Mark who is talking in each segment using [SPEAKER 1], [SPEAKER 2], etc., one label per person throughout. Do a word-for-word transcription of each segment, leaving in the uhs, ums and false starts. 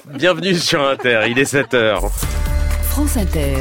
[SPEAKER 1] Bienvenue sur Inter, il est sept heures.
[SPEAKER 2] France Inter.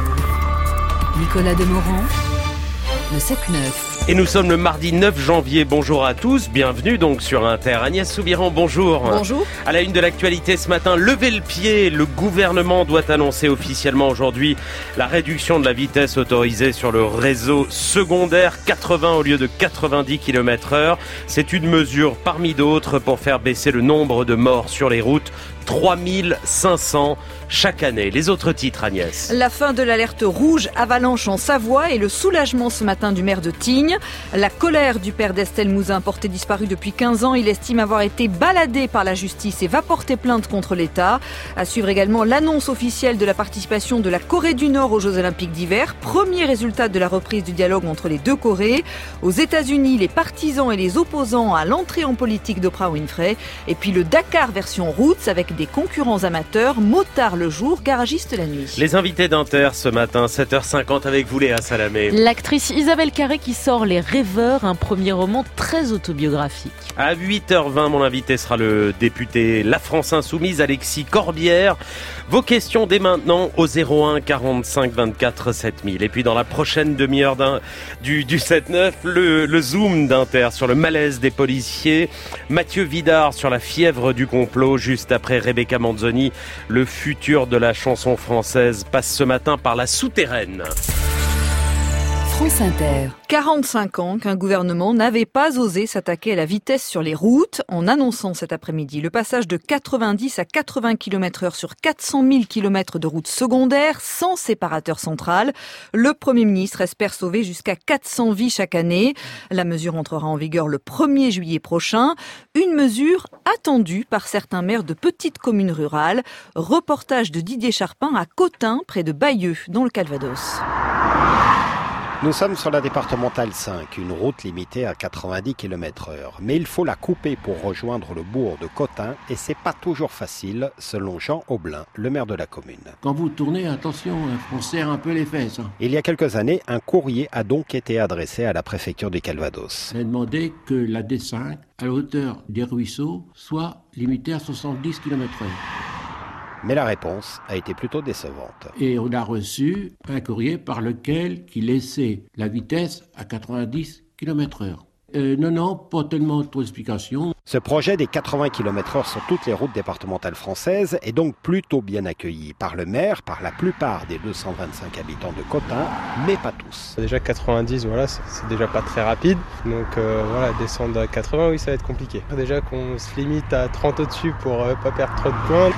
[SPEAKER 2] Nicolas Demorand, le sept neuf.
[SPEAKER 1] Et nous sommes le mardi neuf janvier. Bonjour à tous, bienvenue donc sur Inter. Agnès Soubiran, bonjour.
[SPEAKER 3] Bonjour.
[SPEAKER 1] À la une de l'actualité ce matin, levez le pied. Le gouvernement doit annoncer officiellement aujourd'hui la réduction de la vitesse autorisée sur le réseau secondaire, quatre-vingts au lieu de quatre-vingt-dix kilomètres heure. C'est une mesure parmi d'autres pour faire baisser le nombre de morts sur les routes. trois mille cinq cents chaque année. Les autres titres, Agnès.
[SPEAKER 3] La fin de l'alerte rouge avalanche en Savoie et le soulagement ce matin du maire de Tignes. La colère du père d'Estelle Mouzin, porté disparu depuis quinze ans. Il estime avoir été baladé par la justice et va porter plainte contre l'État. À suivre également l'annonce officielle de la participation de la Corée du Nord aux Jeux Olympiques d'hiver. Premier résultat de la reprise du dialogue entre les deux Corées. Aux États-Unis, les partisans et les opposants à l'entrée en politique d'Oprah Winfrey. Et puis le Dakar version Roots avec des concurrents amateurs, motards le jour, garagistes la nuit.
[SPEAKER 1] Les invités d'Inter ce matin, sept heures cinquante avec vous Léa Salamé.
[SPEAKER 4] L'actrice Isabelle Carré qui sort Les Rêveurs, un premier roman très autobiographique.
[SPEAKER 1] À huit heures vingt, mon invité sera le député La France Insoumise, Alexis Corbière. Vos questions dès maintenant au zéro un quarante-cinq vingt-quatre sept mille. Et puis dans la prochaine demi-heure d'un, du, du sept neuf, le, le zoom d'Inter sur le malaise des policiers. Mathieu Vidard sur la fièvre du complot, juste après Rebecca Manzoni. Le futur de la chanson française passe ce matin par la souterraine.
[SPEAKER 2] France Inter.
[SPEAKER 3] quarante-cinq ans qu'un gouvernement n'avait pas osé s'attaquer à la vitesse sur les routes en annonçant cet après-midi le passage de quatre-vingt-dix à quatre-vingts kilomètres heure sur quatre cent mille kilomètres de routes secondaires sans séparateur central. Le Premier ministre espère sauver jusqu'à quatre cents vies chaque année. La mesure entrera en vigueur le premier juillet prochain. Une mesure attendue par certains maires de petites communes rurales. Reportage de Didier Charpin à Cottin, près de Bayeux, dans le Calvados.
[SPEAKER 5] Nous sommes sur la départementale cinq, une route limitée à quatre-vingt-dix kilomètres heure. Mais il faut la couper pour rejoindre le bourg de Cottin et c'est pas toujours facile, selon Jean Aublin, le maire de la commune.
[SPEAKER 6] Quand vous tournez, attention, on serre un peu les fesses.
[SPEAKER 5] Il y a quelques années, un courrier a donc été adressé à la préfecture du Calvados.
[SPEAKER 6] On a demandé que la D cinq, à la hauteur des ruisseaux, soit limitée à soixante-dix kilomètres heure.
[SPEAKER 5] Mais la réponse a été plutôt décevante.
[SPEAKER 6] Et on a reçu un courrier par lequel qui laissait la vitesse à quatre-vingt-dix kilomètres heure. Euh, non, non, pas tellement trop d'explications.
[SPEAKER 5] Ce projet des quatre-vingts kilomètres heure sur toutes les routes départementales françaises est donc plutôt bien accueilli par le maire, par la plupart des deux cent vingt-cinq habitants de Cottin, mais pas tous.
[SPEAKER 7] Déjà quatre-vingt-dix, voilà, c'est, c'est déjà pas très rapide. Donc euh, voilà, descendre à quatre-vingts, oui, ça va être compliqué. Déjà qu'on se limite à trente au-dessus pour euh, pas perdre trop de points.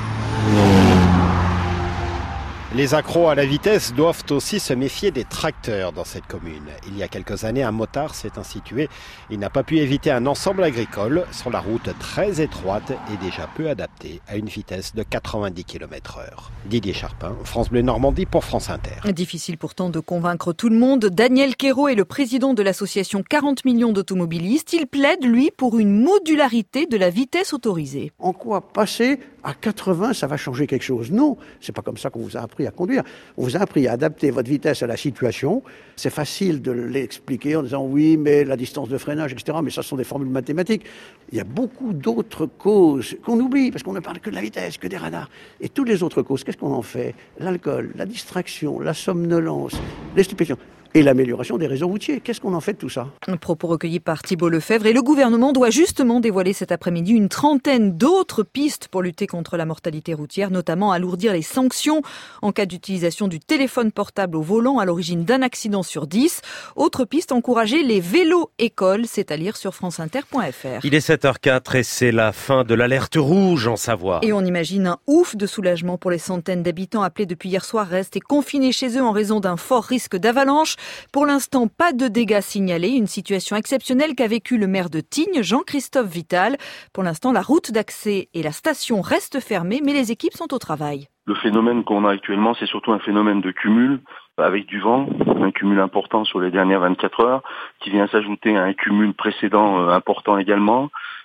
[SPEAKER 5] Les accros à la vitesse doivent aussi se méfier des tracteurs dans cette commune. Il y a quelques années, un motard s'est institué. Il n'a pas pu éviter un ensemble agricole sur la route très étroite et déjà peu adaptée à une vitesse de quatre-vingt-dix kilomètres heure. Didier Charpin, France Bleu Normandie pour France Inter.
[SPEAKER 3] Difficile pourtant de convaincre tout le monde. Daniel Quérault est le président de l'association quarante millions d'automobilistes. Il plaide, lui, pour une modularité de la vitesse autorisée.
[SPEAKER 8] En quoi passer à quatre-vingts, ça va changer quelque chose? Non, c'est pas comme ça qu'on vous a appris à conduire. On vous a appris à adapter votre vitesse à la situation. C'est facile de l'expliquer en disant oui, mais la distance de freinage, et cetera. Mais ça, ce sont des formules mathématiques. Il y a beaucoup d'autres causes qu'on oublie parce qu'on ne parle que de la vitesse, que des radars. Et toutes les autres causes, qu'est-ce qu'on en fait? L'alcool, la distraction, la somnolence, les stupéfiants. Et l'amélioration des réseaux routiers. Qu'est-ce qu'on en fait de tout ça?
[SPEAKER 3] Un propos recueilli par Thibault Lefebvre. Et le gouvernement doit justement dévoiler cet après-midi une trentaine d'autres pistes pour lutter contre la mortalité routière, notamment alourdir les sanctions en cas d'utilisation du téléphone portable au volant à l'origine d'un accident sur dix. Autre piste, encourager les vélos-écoles, c'est à lire sur franceinter point f r.
[SPEAKER 1] Il est sept heures quatre et c'est la fin de l'alerte rouge en Savoie.
[SPEAKER 3] Et on imagine un ouf de soulagement pour les centaines d'habitants appelés depuis hier soir restés confinés chez eux en raison d'un fort risque d'avalanche. Pour l'instant, pas de dégâts signalés, une situation exceptionnelle qu'a vécu le maire de Tignes, Jean-Christophe Vital. Pour l'instant, la route d'accès et la station restent fermées, mais les équipes sont au travail.
[SPEAKER 9] Le phénomène qu'on a actuellement, c'est surtout un phénomène de cumul avec du vent, un cumul important sur les dernières vingt-quatre heures, qui vient s'ajouter à un cumul précédent important également.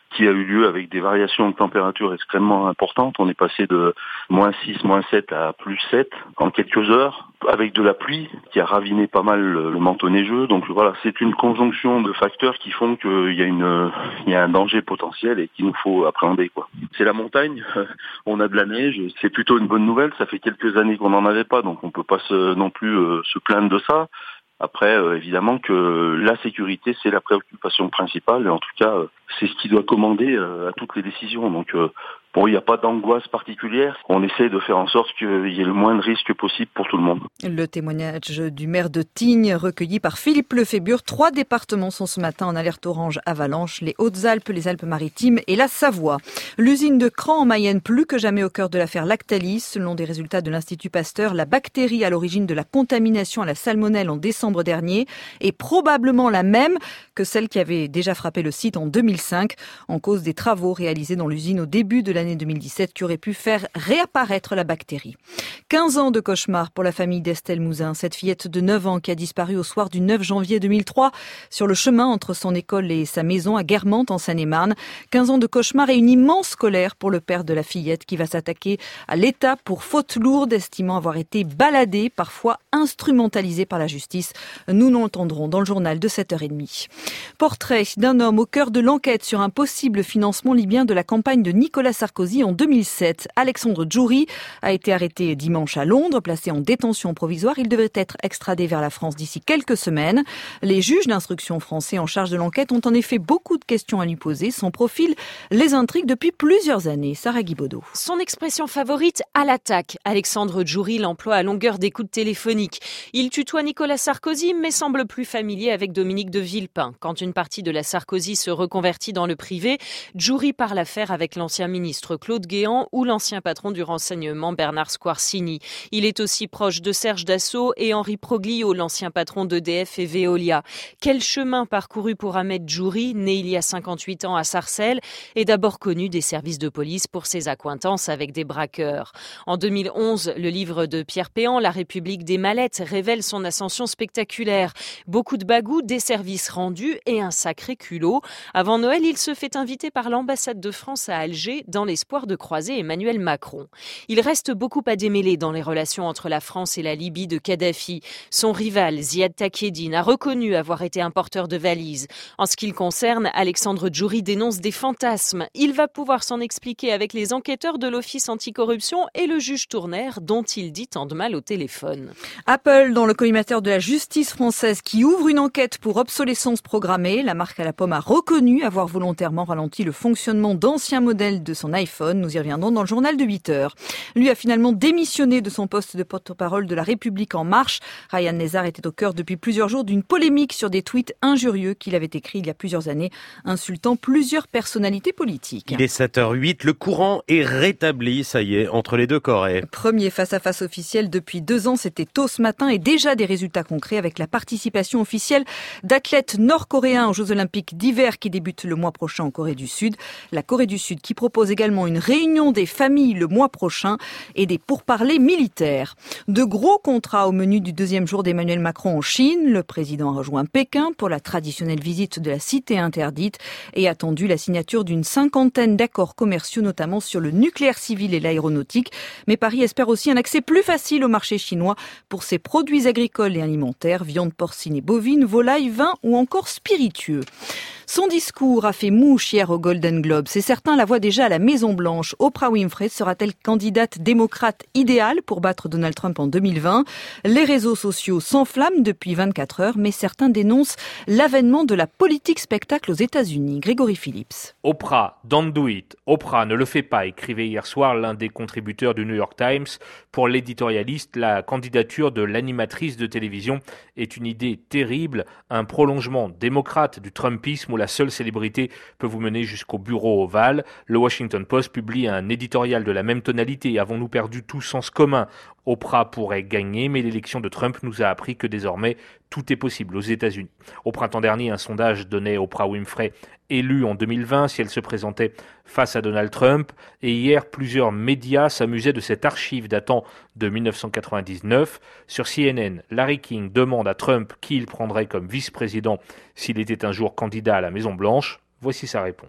[SPEAKER 9] qui a eu lieu avec des variations de température extrêmement importantes. On est passé de moins six, moins sept à plus sept en quelques heures, avec de la pluie qui a raviné pas mal le manteau neigeux. Donc voilà, c'est une conjonction de facteurs qui font qu'il y a une, il y a un danger potentiel et qu'il nous faut appréhender, quoi. C'est la montagne, on a de la neige, c'est plutôt une bonne nouvelle. Ça fait quelques années qu'on n'en avait pas, donc on peut pas se, non plus euh, se plaindre de ça. Après, euh, évidemment que la sécurité, c'est la préoccupation principale, et en tout cas, euh, c'est ce qui doit commander euh, à toutes les décisions. Donc, euh, bon, il n'y a pas d'angoisse particulière. On essaie de faire en sorte qu'il y ait le moins de risques possible pour tout le monde.
[SPEAKER 3] Le témoignage du maire de Tignes, recueilli par Philippe Lefébure. Trois départements sont ce matin en alerte orange avalanche, les Hautes-Alpes, les Alpes-Maritimes et la Savoie. L'usine de Cran en Mayenne, plus que jamais au cœur de l'affaire Lactalis. Selon des résultats de l'Institut Pasteur, la bactérie à l'origine de la contamination à la salmonelle en décembre dernier est probablement la même que celle qui avait déjà frappé le site en deux mille cinq, en cause des travaux réalisés dans l'usine au début de l'année deux mille dix-sept qui auraient pu faire réapparaître la bactérie. quinze ans de cauchemar pour la famille d'Estelle Mouzin, cette fillette de neuf ans qui a disparu au soir du neuf janvier deux mille trois sur le chemin entre son école et sa maison à Guermantes en Seine-et-Marne. quinze ans de cauchemar et une immense colère pour le père de la fillette qui va s'attaquer à l'État pour faute lourde, estimant avoir été baladé, parfois instrumentalisé par la justice. Nous l'entendrons dans le journal de sept heures trente. Portrait d'un homme au cœur de l'enquête sur un possible financement libyen de la campagne de Nicolas Sarkozy en deux mille sept. Alexandre Djouri a été arrêté dimanche à Londres, placé en détention provisoire. Il devrait être extradé vers la France d'ici quelques semaines. Les juges d'instruction français en charge de l'enquête ont en effet beaucoup de questions à lui poser. Son profil les intrigue depuis plusieurs années. Sarah Guibaudot.
[SPEAKER 10] Son expression favorite, à l'attaque. Alexandre Djouri l'emploie à longueur d'écoute téléphonique. Il tutoie Nicolas Sarkozy, mais semble plus familier avec Dominique de Villepin. Quand une partie de la Sarkozy se reconvertit dans le privé, Djouri parle affaire avec l'ancien ministre Claude Guéant ou l'ancien patron du renseignement Bernard Squarcini. Il est aussi proche de Serge Dassault et Henri Proglio, l'ancien patron d'E D F et Veolia. Quel chemin parcouru pour Ahmed Djouri, né il y a cinquante-huit ans à Sarcelles, est d'abord connu des services de police pour ses accointances avec des braqueurs. En deux mille onze, le livre de Pierre Péan, La République des mallettes, révèle son ascension spectaculaire. Beaucoup de bagou, des services rendus et un sacré culot. Avant Noël, il se fait inviter par l'ambassade de France à Alger dans l'espoir de croiser Emmanuel Macron. Il reste beaucoup à démêler dans les relations entre la France et la Libye de Kadhafi. Son rival, Ziad Takedine, a reconnu avoir été un porteur de valises. En ce qui le concerne, Alexandre Djouri dénonce des fantasmes. Il va pouvoir s'en expliquer avec les enquêteurs de l'Office anticorruption et le juge Tournaire, dont il dit tant de mal au téléphone.
[SPEAKER 3] Apple dans le collimateur de la justice française qui ouvre une enquête pour obsolescence programmée. La marque à la pomme a reconnu avoir volontairement ralenti le fonctionnement d'anciens modèles de son iPhone. Nous y reviendrons dans le journal de huit heures. Lui a finalement démissionné de son poste de porte-parole de La République En Marche. Ryan Lézard était au cœur depuis plusieurs jours d'une polémique sur des tweets injurieux qu'il avait écrits il y a plusieurs années, insultant plusieurs personnalités politiques.
[SPEAKER 1] Il est sept heures huit, le courant est rétabli, ça y est, entre les deux Corées.
[SPEAKER 3] Premier face-à-face officiel depuis deux ans, c'était tôt ce matin et déjà des résultats concrets avec la participation officielle d'athlètes nord-coréens aux Jeux Olympiques d'hiver qui débutent le mois prochain en Corée du Sud. La Corée du Sud qui propose également une réunion des familles le mois prochain et des pourparlers militaires. De gros contrats au menu du deuxième jour d'Emmanuel Macron en Chine. Le président a rejoint Pékin pour la traditionnelle visite de la cité interdite et attendu la signature d'une cinquantaine d'accords commerciaux, notamment sur le nucléaire civil et l'aéronautique. Mais Paris espère aussi un accès plus facile au marché chinois pour ses produits agricoles et alimentaires, viande porcine et bovine, volaille, vin ou encore spiritueux. Son discours a fait mouche hier au Golden Globe. C'est certain, la voit déjà à la Maison-Blanche. Oprah Winfrey sera-t-elle candidate démocrate idéale pour battre Donald Trump en deux mille vingt? Les réseaux sociaux s'enflamment depuis vingt-quatre heures, mais certains dénoncent l'avènement de la politique spectacle aux États-Unis. Grégory Phillips.
[SPEAKER 11] Oprah, don't do it. Oprah, ne le fait pas, écrivait hier soir l'un des contributeurs du New York Times. Pour l'éditorialiste, la candidature de l'animatrice de télévision est une idée terrible, un prolongement démocrate du Trumpisme où la seule célébrité peut vous mener jusqu'au bureau ovale. Le Washington Post publie un éditorial de la même tonalité. Avons-nous perdu tout sens commun? Oprah pourrait gagner, mais l'élection de Trump nous a appris que désormais, tout est possible aux États-Unis. Au printemps dernier, un sondage donnait Oprah Winfrey élue en deux mille vingt si elle se présentait face à Donald Trump. Et hier, plusieurs médias s'amusaient de cette archive datant de dix-neuf cent quatre-vingt-dix-neuf. Sur C N N, Larry King demande à Trump qui il prendrait comme vice-président s'il était un jour candidat à la Maison-Blanche. Voici sa réponse.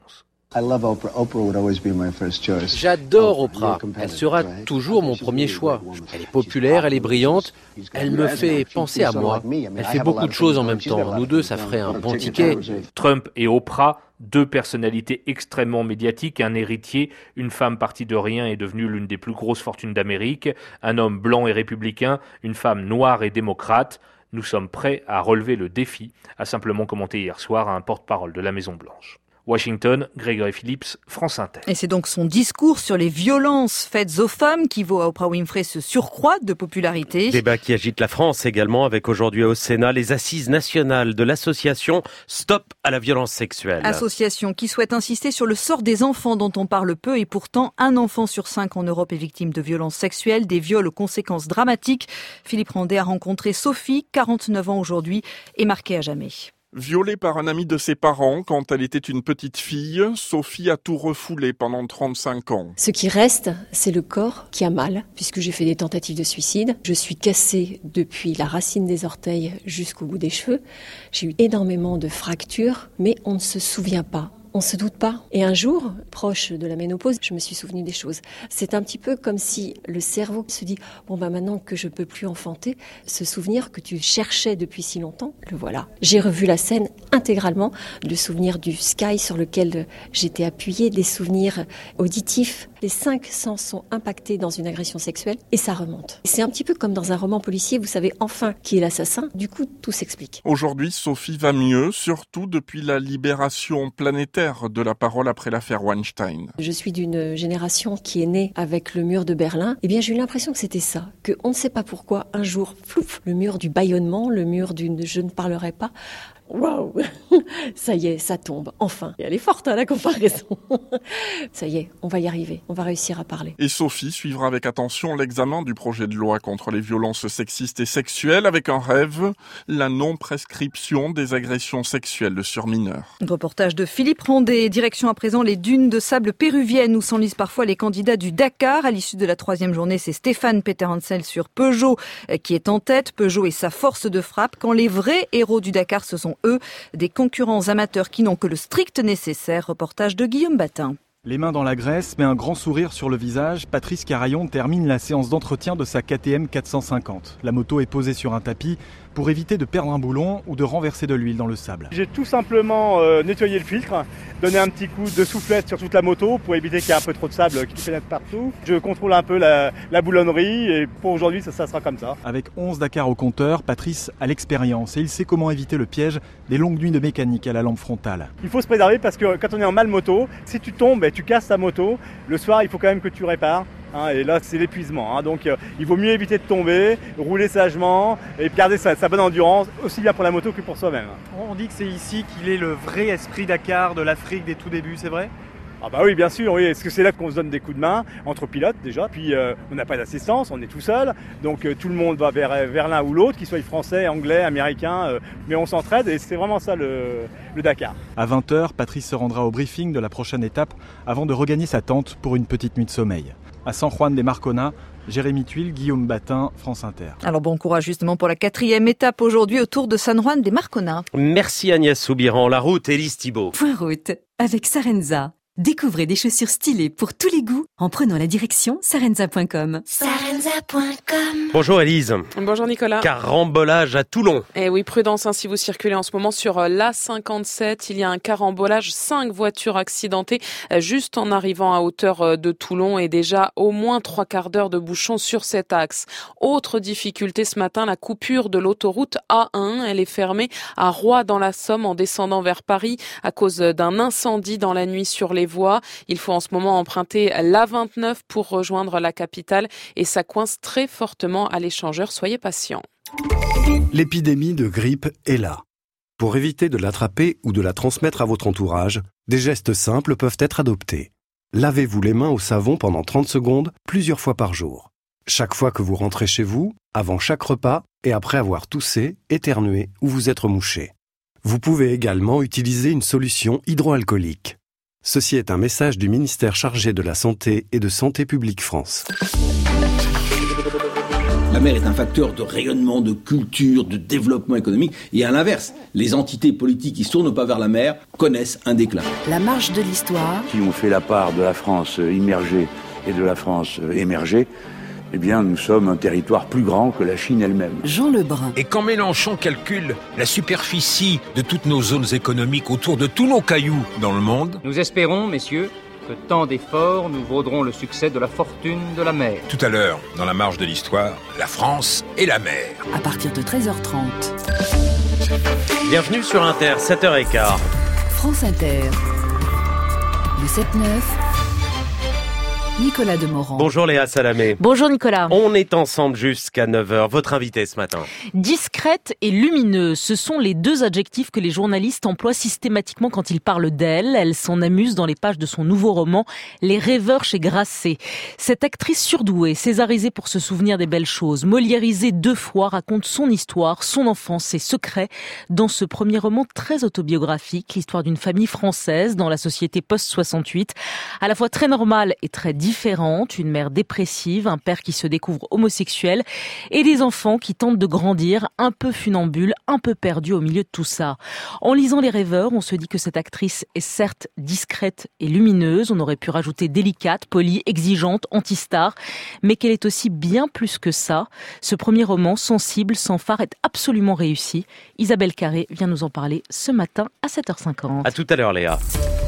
[SPEAKER 12] J'adore Oprah. Elle sera toujours mon premier choix. Elle est populaire, elle est brillante. Elle me fait penser à moi. Elle fait beaucoup de choses en même temps. Nous deux, ça ferait un bon ticket.
[SPEAKER 11] Trump et Oprah, deux personnalités extrêmement médiatiques, un héritier, une femme partie de rien est devenue l'une des plus grosses fortunes d'Amérique, un homme blanc et républicain, une femme noire et démocrate. Nous sommes prêts à relever le défi, a simplement commenté hier soir un porte-parole de la Maison-Blanche. Washington, Grégory Phillips, France Inter.
[SPEAKER 3] Et c'est donc son discours sur les violences faites aux femmes qui vaut à Oprah Winfrey ce surcroît de popularité.
[SPEAKER 1] Débat qui agite la France également avec aujourd'hui au Sénat les assises nationales de l'association Stop à la violence sexuelle.
[SPEAKER 3] Association qui souhaite insister sur le sort des enfants dont on parle peu et pourtant un enfant sur cinq en Europe est victime de violences sexuelles, des viols aux conséquences dramatiques. Philippe Randet a rencontré Sophie, quarante-neuf ans aujourd'hui, et marquée à jamais.
[SPEAKER 13] Violée par un ami de ses parents quand elle était une petite fille, Sophie a tout refoulé pendant trente-cinq ans.
[SPEAKER 14] Ce qui reste, c'est le corps qui a mal, puisque j'ai fait des tentatives de suicide. Je suis cassée depuis la racine des orteils jusqu'au bout des cheveux. J'ai eu énormément de fractures, mais on ne se souvient pas. On se doute pas. Et un jour, proche de la ménopause, je me suis souvenu des choses. C'est un petit peu comme si le cerveau se dit « Bon, bah maintenant que je peux plus enfanter, ce souvenir que tu cherchais depuis si longtemps, le voilà. » J'ai revu la scène intégralement, le souvenir du sky sur lequel j'étais appuyée, des souvenirs auditifs. Les cinq sens sont impactés dans une agression sexuelle et ça remonte. C'est un petit peu comme dans un roman policier, vous savez enfin qui est l'assassin. Du coup, tout s'explique.
[SPEAKER 13] Aujourd'hui, Sophie va mieux, surtout depuis la libération planétaire de la parole après l'affaire Weinstein.
[SPEAKER 14] Je suis d'une génération qui est née avec le mur de Berlin. Eh bien, j'ai eu l'impression que c'était ça, que on ne sait pas pourquoi, un jour, flouf, le mur du bâillonnement, le mur d'une « je ne parlerai pas », waouh, ça y est, ça tombe, enfin. Et elle est forte, hein, la comparaison. Ça y est, on va y arriver, on va réussir à parler.
[SPEAKER 13] Et Sophie suivra avec attention l'examen du projet de loi contre les violences sexistes et sexuelles avec un rêve, la non-prescription des agressions sexuelles sur mineurs.
[SPEAKER 3] Reportage de Philippe Randet, direction à présent les dunes de sable péruviennes où s'enlisent parfois les candidats du Dakar. À l'issue de la troisième journée, c'est Stéphane Peterhansel sur Peugeot qui est en tête. Peugeot et sa force de frappe quand les vrais héros du Dakar, ce sont eux, des concurrents amateurs qui n'ont que le strict nécessaire. Reportage de Guillaume Batin.
[SPEAKER 15] Les mains dans la graisse, mais un grand sourire sur le visage, Patrice Carayon termine la séance d'entretien de sa K T M quatre cent cinquante. La moto est posée sur un tapis pour éviter de perdre un boulon ou de renverser de l'huile dans le sable.
[SPEAKER 16] J'ai tout simplement euh, nettoyé le filtre, donné un petit coup de soufflette sur toute la moto pour éviter qu'il y ait un peu trop de sable qui pénètre partout. Je contrôle un peu la, la boulonnerie et pour aujourd'hui ça, ça sera comme ça.
[SPEAKER 15] Avec onze Dakar au compteur, Patrice a l'expérience et il sait comment éviter le piège des longues nuits de mécanique à la lampe frontale.
[SPEAKER 16] Il faut se préserver parce que quand on est en mal moto, si tu tombes et tu casses ta moto, le soir il faut quand même que tu répares. Hein, et là c'est l'épuisement, hein, donc euh, il vaut mieux éviter de tomber, rouler sagement et garder sa, sa bonne endurance, aussi bien pour la moto que pour soi-même.
[SPEAKER 17] On dit que c'est ici qu'il est le vrai esprit Dakar de l'Afrique des tout débuts, c'est vrai ?
[SPEAKER 16] Ah bah oui, bien sûr, oui, parce que c'est là qu'on se donne des coups de main entre pilotes déjà, puis euh, on n'a pas d'assistance, on est tout seul, donc euh, tout le monde va vers, vers l'un ou l'autre, qu'ils soient français, anglais, américains, euh, mais on s'entraide et c'est vraiment ça le, le Dakar.
[SPEAKER 15] À vingt heures, Patrice se rendra au briefing de la prochaine étape avant de regagner sa tente pour une petite nuit de sommeil. À San Juan de Marcona, Jérémy Tuile, Guillaume Batin, France Inter.
[SPEAKER 3] Alors bon courage justement pour la quatrième étape aujourd'hui autour de San Juan de Marcona.
[SPEAKER 1] Merci Agnès Soubiran. La route, Élise Thibault.
[SPEAKER 2] Point route avec Sarenza. Découvrez des chaussures stylées pour tous les goûts en prenant la direction sarenza point com.
[SPEAKER 18] sarenza point com.
[SPEAKER 1] Bonjour Élise.
[SPEAKER 19] Bonjour Nicolas.
[SPEAKER 1] Carambolage à Toulon.
[SPEAKER 19] Eh oui, prudence hein, si vous circulez en ce moment sur l'A cinquante-sept. Il y a un carambolage, cinq voitures accidentées juste en arrivant à hauteur de Toulon et déjà au moins trois quarts d'heure de bouchon sur cet axe. Autre difficulté ce matin, la coupure de l'autoroute A un. Elle est fermée à Roy dans la Somme en descendant vers Paris à cause d'un incendie dans la nuit sur les voies. Il faut en ce moment emprunter l'A vingt-neuf pour rejoindre la capitale et ça coince très fortement à l'échangeur. Soyez patients.
[SPEAKER 20] L'épidémie de grippe est là. Pour éviter de l'attraper ou de la transmettre à votre entourage, des gestes simples peuvent être adoptés. Lavez-vous les mains au savon pendant trente secondes, plusieurs fois par jour. Chaque fois que vous rentrez chez vous, avant chaque repas et après avoir toussé, éternué ou vous être mouché. Vous pouvez également utiliser une solution hydroalcoolique. Ceci est un message du ministère chargé de la Santé et de Santé publique France.
[SPEAKER 21] La mer est un facteur de rayonnement, de culture, de développement économique. Et à l'inverse, les entités politiques qui ne se tournent pas vers la mer connaissent un déclin.
[SPEAKER 2] La marche de l'histoire.
[SPEAKER 22] Si on fait la part de la France immergée et de la France émergée, eh bien, nous sommes un territoire plus grand que la Chine elle-même.
[SPEAKER 2] Jean Lebrun.
[SPEAKER 23] Et quand Mélenchon calcule la superficie de toutes nos zones économiques autour de tous nos cailloux dans le monde...
[SPEAKER 24] Nous espérons, messieurs, que tant d'efforts nous vaudront le succès de la fortune de la mer.
[SPEAKER 23] Tout à l'heure, dans la marche de l'histoire, la France et la mer.
[SPEAKER 2] À partir de treize heures trente.
[SPEAKER 1] Bienvenue sur Inter, sept heures quinze.
[SPEAKER 2] France Inter. Le sept neuf. Nicolas Demorand.
[SPEAKER 1] Bonjour Léa Salamé.
[SPEAKER 4] Bonjour Nicolas.
[SPEAKER 1] On est ensemble jusqu'à neuf heures. Votre invité ce matin.
[SPEAKER 4] Discrète et lumineuse, ce sont les deux adjectifs que les journalistes emploient systématiquement quand ils parlent d'elle. Elle s'en amuse dans les pages de son nouveau roman « Les rêveurs chez Grasset ». Cette actrice surdouée, césarisée pour se souvenir des belles choses, moliérisée deux fois, raconte son histoire, son enfance, ses secrets dans ce premier roman très autobiographique, l'histoire d'une famille française dans la société post-soixante-huit, à la fois très normale et très différente, une mère dépressive, un père qui se découvre homosexuel et des enfants qui tentent de grandir un peu funambules, un peu perdus au milieu de tout ça. En lisant Les Rêveurs, on se dit que cette actrice est certes discrète et lumineuse, on aurait pu rajouter délicate, polie, exigeante, anti-star, mais qu'elle est aussi bien plus que ça. Ce premier roman, sensible, sans phare, est absolument réussi. Isabelle Carré vient nous en parler ce matin à sept heures cinquante.
[SPEAKER 1] À tout à l'heure Léa.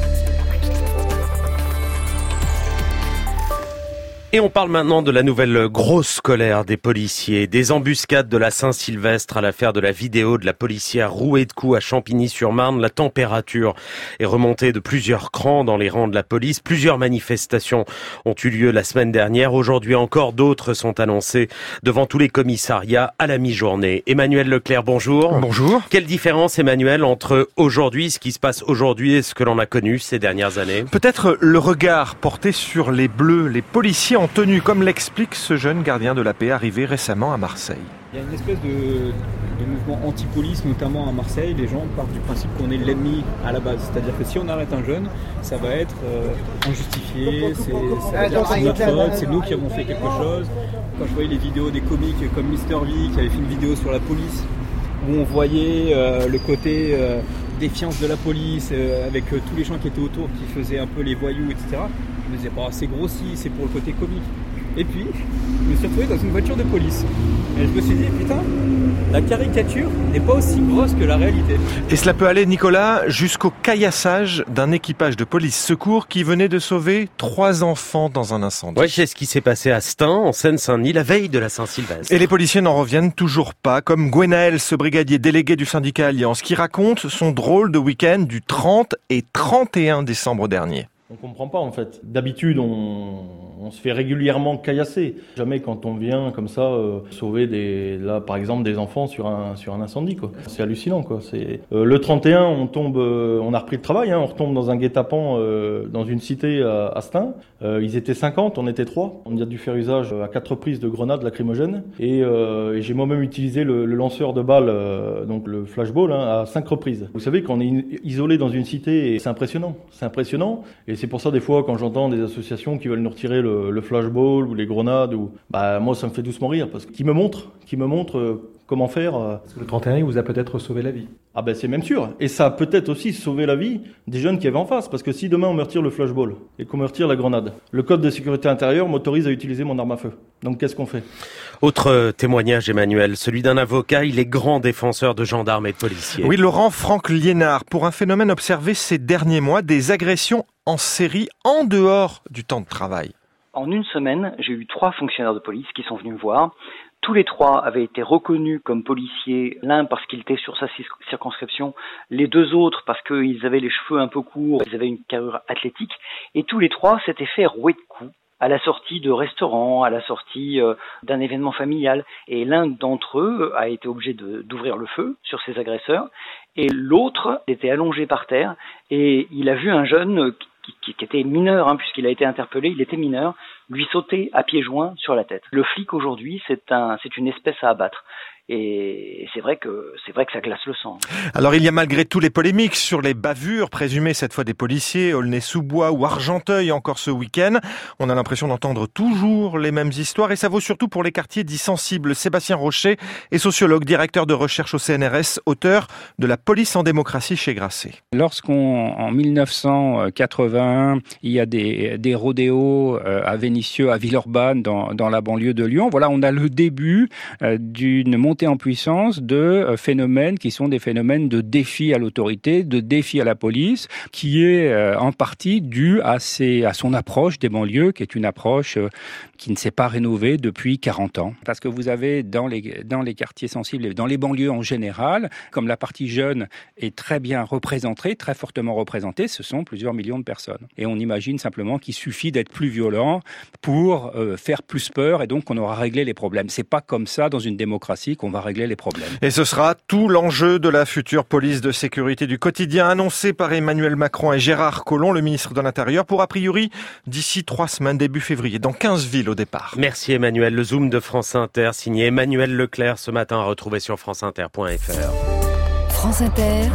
[SPEAKER 1] Et on parle maintenant de la nouvelle grosse colère des policiers, des embuscades de la Saint-Sylvestre à l'affaire de la vidéo de la policière rouée de coups à Champigny-sur-Marne. La température est remontée de plusieurs crans dans les rangs de la police. Plusieurs manifestations ont eu lieu la semaine dernière. Aujourd'hui encore, d'autres sont annoncées devant tous les commissariats à la mi-journée. Emmanuel Leclerc, bonjour.
[SPEAKER 25] Bonjour.
[SPEAKER 1] Quelle différence, Emmanuel, entre aujourd'hui, ce qui se passe aujourd'hui et ce que l'on a connu ces dernières années?
[SPEAKER 25] Peut-être le regard porté sur les bleus, les policiers en tenue, comme l'explique ce jeune gardien de la paix arrivé récemment à Marseille.
[SPEAKER 26] Il y a une espèce de, de mouvement anti-police, notamment à Marseille. Les gens partent du principe qu'on est l'ennemi à la base. C'est-à-dire que si on arrête un jeune, ça va être euh, injustifié, c'est, ça va dire c'est notre faute, c'est nous qui avons fait quelque chose. Quand je voyais les vidéos des comiques comme Mister V qui avait fait une vidéo sur la police, où on voyait euh, le côté euh, défiance de la police, euh, avec euh, tous les gens qui étaient autour, qui faisaient un peu les voyous, et cetera. Je me disais, bah, c'est grossi, c'est pour le côté comique. Et puis, je me suis retrouvé dans une voiture de police. Et je me suis dit, putain, la caricature n'est pas aussi grosse que la réalité.
[SPEAKER 25] Et cela peut aller, Nicolas, jusqu'au caillassage d'un équipage de police secours qui venait de sauver trois enfants dans un incendie.
[SPEAKER 1] Ouais, c'est ce qui s'est passé à Stein, en Seine-Saint-Denis, la veille de la Saint-Sylvestre.
[SPEAKER 25] Et les policiers n'en reviennent toujours pas, comme Gwenaël, ce brigadier délégué du syndicat Alliance, qui raconte son drôle de week-end du trente et trente et un décembre dernier.
[SPEAKER 27] On comprend pas en fait. D'habitude, on, on se fait régulièrement caillasser. Jamais quand on vient comme ça euh, sauver des, là par exemple des enfants sur un sur un incendie quoi. C'est hallucinant quoi. C'est euh, le trente et un, on tombe, euh, on a repris le travail, hein, on retombe dans un guet-apens euh, dans une cité à, à Stein. Euh, ils étaient cinquante, on était trois. On a dû faire usage à quatre reprises de grenades lacrymogènes et, euh, et j'ai moi-même utilisé le, le lanceur de balles, euh, donc le flashball, hein, à cinq reprises. Vous savez qu'on est isolé dans une cité, et c'est impressionnant, c'est impressionnant. Et c'est pour ça des fois quand j'entends des associations qui veulent nous retirer le, le flashball ou les grenades, ou bah moi ça me fait doucement rire parce qu'ils me montrent, qu'ils me montrent euh, comment faire. Euh...
[SPEAKER 25] Parce que le trente et un, il vous a peut-être sauvé la vie.
[SPEAKER 27] Ah ben c'est même sûr. Et ça a peut-être aussi sauvé la vie des jeunes qui avaient en face. Parce que si demain on me retire le flashball et qu'on me retire la grenade, le code de sécurité intérieure m'autorise à utiliser mon arme à feu. Donc qu'est-ce qu'on fait?
[SPEAKER 1] Autre témoignage, Emmanuel, celui d'un avocat. Il est grand défenseur de gendarmes et de policiers.
[SPEAKER 25] Oui, Laurent Franck Liénard, pour un phénomène observé ces derniers mois, des agressions en série en dehors du temps de travail.
[SPEAKER 28] En une semaine, j'ai eu trois fonctionnaires de police qui sont venus me voir. Tous les trois avaient été reconnus comme policiers, l'un parce qu'il était sur sa circonscription, les deux autres parce qu'ils avaient les cheveux un peu courts, ils avaient une carrure athlétique, et tous les trois s'étaient fait rouer de coups à la sortie de restaurants, à la sortie euh, d'un événement familial. Et l'un d'entre eux a été obligé de, d'ouvrir le feu sur ses agresseurs, et l'autre était allongé par terre, et il a vu un jeune qui, qui, qui était mineur, hein, puisqu'il a été interpellé, il était mineur, lui sauter à pieds joints sur la tête. Le flic aujourd'hui, c'est un, c'est une espèce à abattre. Et c'est vrai que c'est vrai que ça glace le sang.
[SPEAKER 25] Alors il y a malgré tout les polémiques sur les bavures présumées cette fois des policiers, Aulnay-sous-Bois ou Argenteuil encore ce week-end. On a l'impression d'entendre toujours les mêmes histoires et ça vaut surtout pour les quartiers dits sensibles. Sébastien Rocher est sociologue, directeur de recherche au C N R S, auteur de La police en démocratie chez Grasset.
[SPEAKER 5] Lorsqu'on, en mille neuf cent quatre-vingt-un, il y a des, des rodéos à Vénissieux, à Villeurbanne, dans, dans la banlieue de Lyon, voilà, on a le début d'une montée en puissance de phénomènes qui sont des phénomènes de défi à l'autorité, de défi à la police, qui est en partie dû à, ses, à son approche des banlieues, qui est une approche qui ne s'est pas rénovée depuis quarante ans. Parce que vous avez dans les, dans les quartiers sensibles et dans les banlieues en général, comme la partie jeune est très bien représentée, très fortement représentée, ce sont plusieurs millions de personnes. Et on imagine simplement qu'il suffit d'être plus violent pour euh, faire plus peur et donc on aura réglé les problèmes. C'est pas comme ça dans une démocratie qu'on va régler les problèmes.
[SPEAKER 25] Et ce sera tout l'enjeu de la future police de sécurité du quotidien annoncée par Emmanuel Macron et Gérard Collomb, le ministre de l'Intérieur, pour a priori d'ici trois semaines, début février, dans quinze villes au départ.
[SPEAKER 1] Merci Emmanuel. Le Zoom de France Inter, signé Emmanuel Leclerc ce matin, à retrouver sur franceinter point f r.
[SPEAKER 2] France Inter.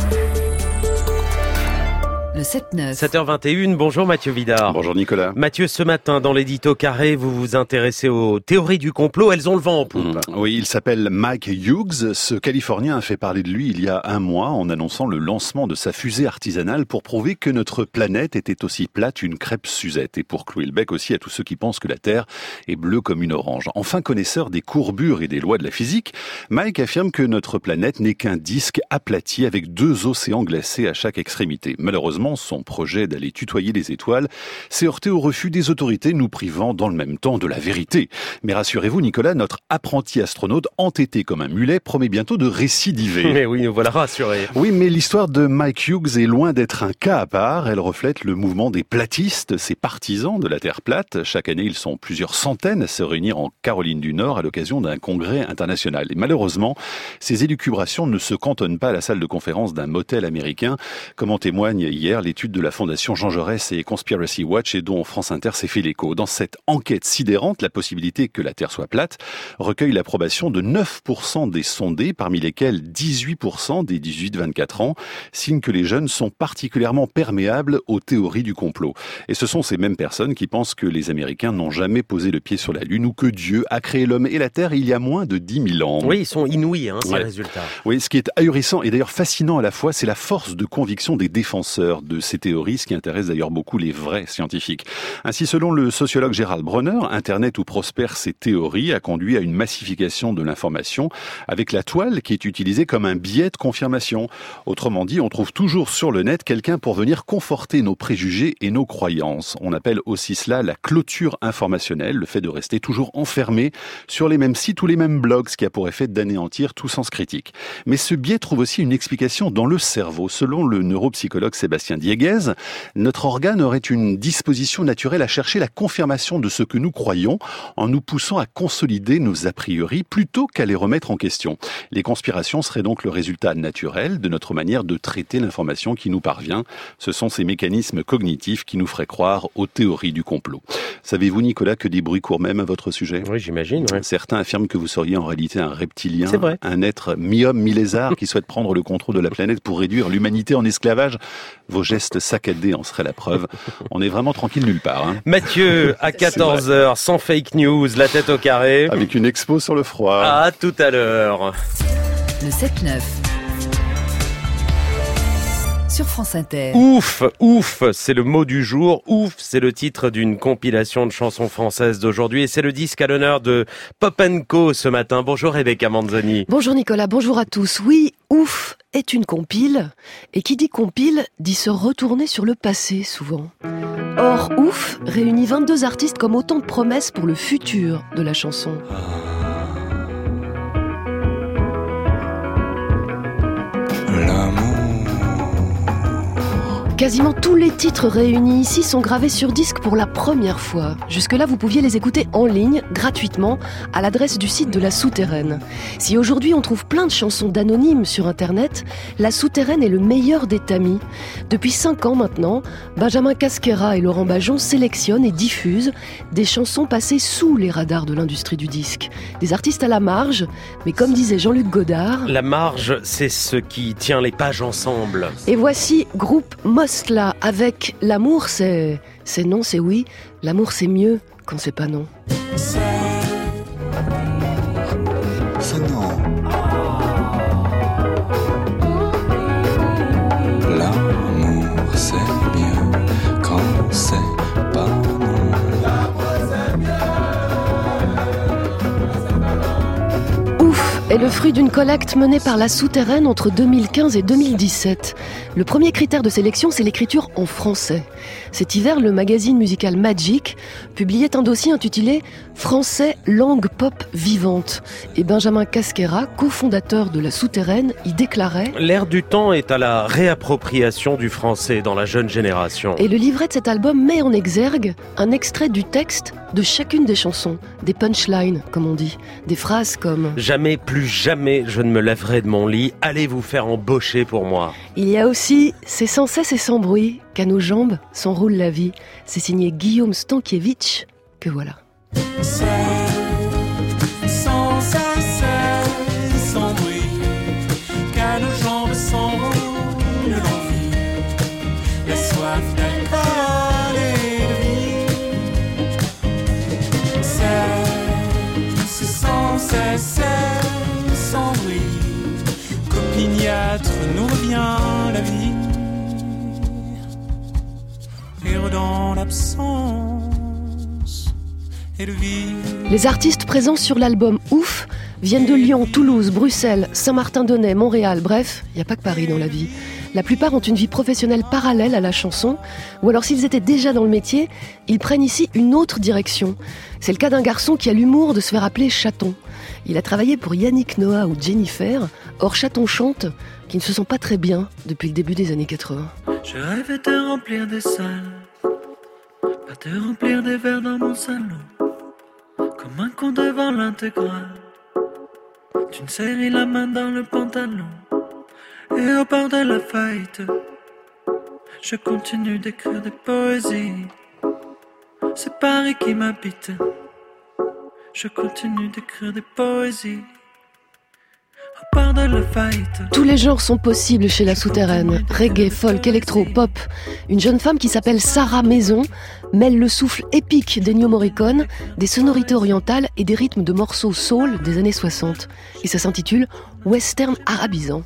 [SPEAKER 2] Le sept neuf.
[SPEAKER 1] sept heures vingt et une, bonjour Mathieu Vidard.
[SPEAKER 6] Bonjour Nicolas.
[SPEAKER 1] Mathieu, ce matin dans l'édito Carré, vous vous intéressez aux théories du complot, elles ont le vent en poupe.
[SPEAKER 6] Mmh. Oui, il s'appelle Mike Hughes. Ce Californien a fait parler de lui il y a un mois en annonçant le lancement de sa fusée artisanale pour prouver que notre planète était aussi plate qu'une crêpe Suzette et pour clouer le bec aussi à tous ceux qui pensent que la Terre est bleue comme une orange. Enfin connaisseur des courbures et des lois de la physique, Mike affirme que notre planète n'est qu'un disque aplati avec deux océans glacés à chaque extrémité. Malheureusement, son projet d'aller tutoyer les étoiles s'est heurté au refus des autorités, nous privant dans le même temps de la vérité. Mais rassurez-vous Nicolas, notre apprenti astronaute entêté comme un mulet promet bientôt de récidiver.
[SPEAKER 1] Mais oui, nous voilà rassurés.
[SPEAKER 6] Oui, mais l'histoire de Mike Hughes est loin d'être un cas à part. Elle reflète le mouvement des platistes, ces partisans de la Terre plate. Chaque année, ils sont plusieurs centaines à se réunir en Caroline du Nord à l'occasion d'un congrès international. Et malheureusement, ces élucubrations ne se cantonnent pas à la salle de conférence d'un motel américain, comme en témoigne hier l'étude de la Fondation Jean Jaurès et Conspiracy Watch et dont France Inter s'est fait l'écho. Dans cette enquête sidérante, la possibilité que la Terre soit plate recueille l'approbation de neuf pour cent des sondés, parmi lesquels dix-huit pour cent des dix-huit vingt-quatre ans, signe que les jeunes sont particulièrement perméables aux théories du complot. Et ce sont ces mêmes personnes qui pensent que les Américains n'ont jamais posé le pied sur la Lune ou que Dieu a créé l'homme et la Terre il y a moins de dix mille ans.
[SPEAKER 1] Oui, ils sont inouïs, hein, ces
[SPEAKER 6] ouais.
[SPEAKER 1] résultats.
[SPEAKER 6] Oui, ce qui est ahurissant et d'ailleurs fascinant à la fois, c'est la force de conviction des défenseurs de ces théories, ce qui intéresse d'ailleurs beaucoup les vrais scientifiques. Ainsi, selon le sociologue Gérald Bronner, Internet où prospèrent ces théories a conduit à une massification de l'information avec la toile qui est utilisée comme un biais de confirmation. Autrement dit, on trouve toujours sur le net quelqu'un pour venir conforter nos préjugés et nos croyances. On appelle aussi cela la clôture informationnelle, le fait de rester toujours enfermé sur les mêmes sites ou les mêmes blogs, ce qui a pour effet d'anéantir tout sens critique. Mais ce biais trouve aussi une explication dans le cerveau. Selon le neuropsychologue Sébastien Dieguez, notre organe aurait une disposition naturelle à chercher la confirmation de ce que nous croyons en nous poussant à consolider nos a priori plutôt qu'à les remettre en question. Les conspirations seraient donc le résultat naturel de notre manière de traiter l'information qui nous parvient. Ce sont ces mécanismes cognitifs qui nous feraient croire aux théories du complot. Savez-vous, Nicolas, que des bruits courent même à votre sujet ?
[SPEAKER 1] Oui, j'imagine. Ouais.
[SPEAKER 6] Certains affirment que vous seriez en réalité un reptilien, un être mi-homme, mi-lézard qui souhaite prendre le contrôle de la planète pour réduire l'humanité en esclavage. Vos gestes saccadés en seraient la preuve. On est vraiment tranquille nulle part. Hein.
[SPEAKER 1] Mathieu, à quatorze heures, sans fake news, la tête au carré.
[SPEAKER 6] Avec une expo sur le froid.
[SPEAKER 1] À tout à l'heure.
[SPEAKER 2] Le sept neuf. Sur France Inter.
[SPEAKER 1] Ouf, ouf, c'est le mot du jour. Ouf, c'est le titre d'une compilation de chansons françaises d'aujourd'hui et c'est le disque à l'honneur de Pop and Co ce matin. Bonjour Rebecca Manzoni.
[SPEAKER 7] Bonjour Nicolas, bonjour à tous. Oui, ouf est une compile et qui dit compile dit se retourner sur le passé souvent. Or, ouf réunit vingt-deux artistes comme autant de promesses pour le futur de la chanson. Quasiment tous les titres réunis ici sont gravés sur disque pour la première fois. Jusque-là, vous pouviez les écouter en ligne, gratuitement, à l'adresse du site de La Souterraine. Si aujourd'hui on trouve plein de chansons d'anonymes sur Internet, La Souterraine est le meilleur des tamis. Depuis cinq ans maintenant, Benjamin Casquera et Laurent Bajon sélectionnent et diffusent des chansons passées sous les radars de l'industrie du disque. Des artistes à la marge, mais comme disait Jean-Luc Godard...
[SPEAKER 1] La marge, c'est ce qui tient les pages ensemble.
[SPEAKER 7] Et voici groupe Mostla avec L'amour c'est... c'est non, c'est oui. L'amour c'est mieux quand c'est pas non.
[SPEAKER 8] C'est... c'est non. L'amour c'est mieux quand c'est pas non.
[SPEAKER 7] Ouf est le fruit d'une collecte menée par La Souterraine entre deux mille quinze et deux mille dix-sept. Le premier critère de sélection, c'est l'écriture en français. Cet hiver, le magazine musical Magic publiait un dossier intitulé « Français, langue pop vivante ». Et Benjamin Casquera, cofondateur de La Souterraine, y déclarait «
[SPEAKER 1] L'air du temps est à la réappropriation du français dans la jeune génération ».
[SPEAKER 7] Et le livret de cet album met en exergue un extrait du texte de chacune des chansons, des punchlines, comme on dit, des phrases comme «
[SPEAKER 1] Jamais, plus jamais, je ne me lèverai de mon lit, allez vous faire embaucher pour moi ».
[SPEAKER 7] Il y a aussi « C'est sans cesse et sans bruit qu'à nos jambes s'enroule la vie ». C'est signé Guillaume Stankiewicz, que voilà.
[SPEAKER 8] C'est sans cesse et sans bruit qu'à nos jambes s'enroule l'envie, la soif d'alcool et de vie. C'est, c'est sans cesse et sans bruit qu'opiniâtre nous revient la vie. Et dans l'absence et le vide.
[SPEAKER 7] Les artistes présents sur l'album Ouf viennent de Lyon, Toulouse, Bruxelles, Saint-Martin-d'Aunay, Montréal, bref, il n'y a pas que Paris dans la vie. La plupart ont une vie professionnelle parallèle à la chanson, ou alors s'ils étaient déjà dans le métier, ils prennent ici une autre direction. C'est le cas d'un garçon qui a l'humour de se faire appeler Chaton. Il a travaillé pour Yannick Noah ou Jennifer, or Chaton chante, qui ne se sent pas très bien depuis le début des années quatre-vingts.
[SPEAKER 8] Je rêvais de remplir des salles, pas de remplir des verres dans mon salon, comme un con devant l'intégrale. Tu me serrais la main dans le pantalon, et au bord de la faillite, je continue d'écrire des poésies. C'est Paris qui m'habite, je continue d'écrire des poésies.
[SPEAKER 7] Tous les genres sont possibles chez La Souterraine. Reggae, folk, électro, pop. Une jeune femme qui s'appelle Sarah Maison mêle le souffle épique d'Ennio Morricone, des sonorités orientales et des rythmes de morceaux soul des années soixante. Et ça s'intitule Western arabisant.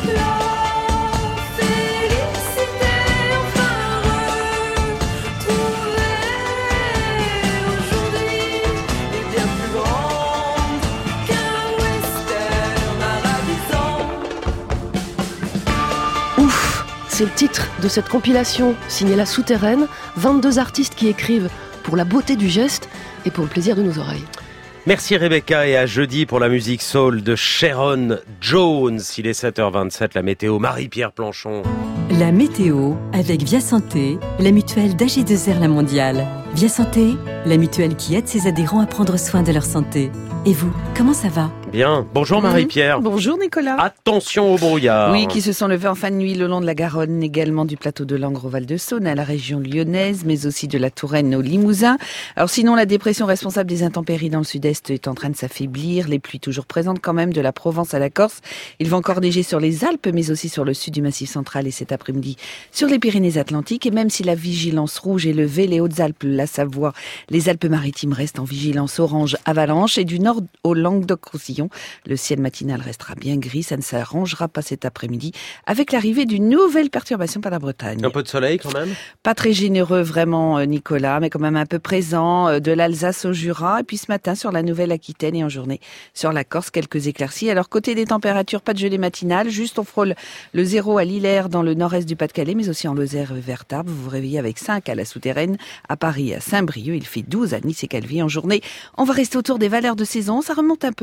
[SPEAKER 7] C'est le titre de cette compilation signée La Souterraine, vingt-deux artistes qui écrivent pour la beauté du geste et pour le plaisir de nos oreilles.
[SPEAKER 1] Merci Rebecca et à jeudi pour la musique soul de Sharon Jones. Il est sept heures vingt-sept, la météo, Marie-Pierre Planchon.
[SPEAKER 2] La météo avec Via Santé, la mutuelle d'A G deux R La Mondiale. Via Santé, la mutuelle qui aide ses adhérents à prendre soin de leur santé. Et vous, comment ça va ?
[SPEAKER 1] Bien. Bonjour Marie-Pierre.
[SPEAKER 9] Mmh. Bonjour Nicolas.
[SPEAKER 1] Attention au brouillard.
[SPEAKER 9] Oui, qui se sont levés en fin de nuit le long de la Garonne, également du plateau de Langres au Val-de-Saône, à la région lyonnaise, mais aussi de la Touraine au Limousin. Alors sinon, la dépression responsable des intempéries dans le sud-est est en train de s'affaiblir. Les pluies toujours présentes quand même de la Provence à la Corse. Il va encore neiger sur les Alpes, mais aussi sur le sud du Massif central et cet après-midi sur les Pyrénées-Atlantiques. Et même si la vigilance rouge est levée, les Hautes-Alpes, la Savoie, les Alpes-Maritimes restent en vigilance orange avalanche et du nord au Languedoc-Roussillon, le ciel matinal restera bien gris, ça ne s'arrangera pas cet après-midi avec l'arrivée d'une nouvelle perturbation par la Bretagne.
[SPEAKER 1] Un peu de soleil quand même ?
[SPEAKER 9] Pas très généreux vraiment Nicolas, mais quand même un peu présent de l'Alsace au Jura et puis ce matin sur la Nouvelle-Aquitaine et en journée sur la Corse, quelques éclaircies. Alors côté des températures, pas de gelée matinale, juste on frôle le zéro à Lillers dans le nord-est du Pas-de-Calais, mais aussi en Lozère et vers Tarbes. Vous vous réveillez avec cinq à la Souterraine, à Paris, à Saint-Brieuc, il fait douze à Nice et Calvi en journée. On va rester autour des valeurs de saison, ça remonte un peu au nord avec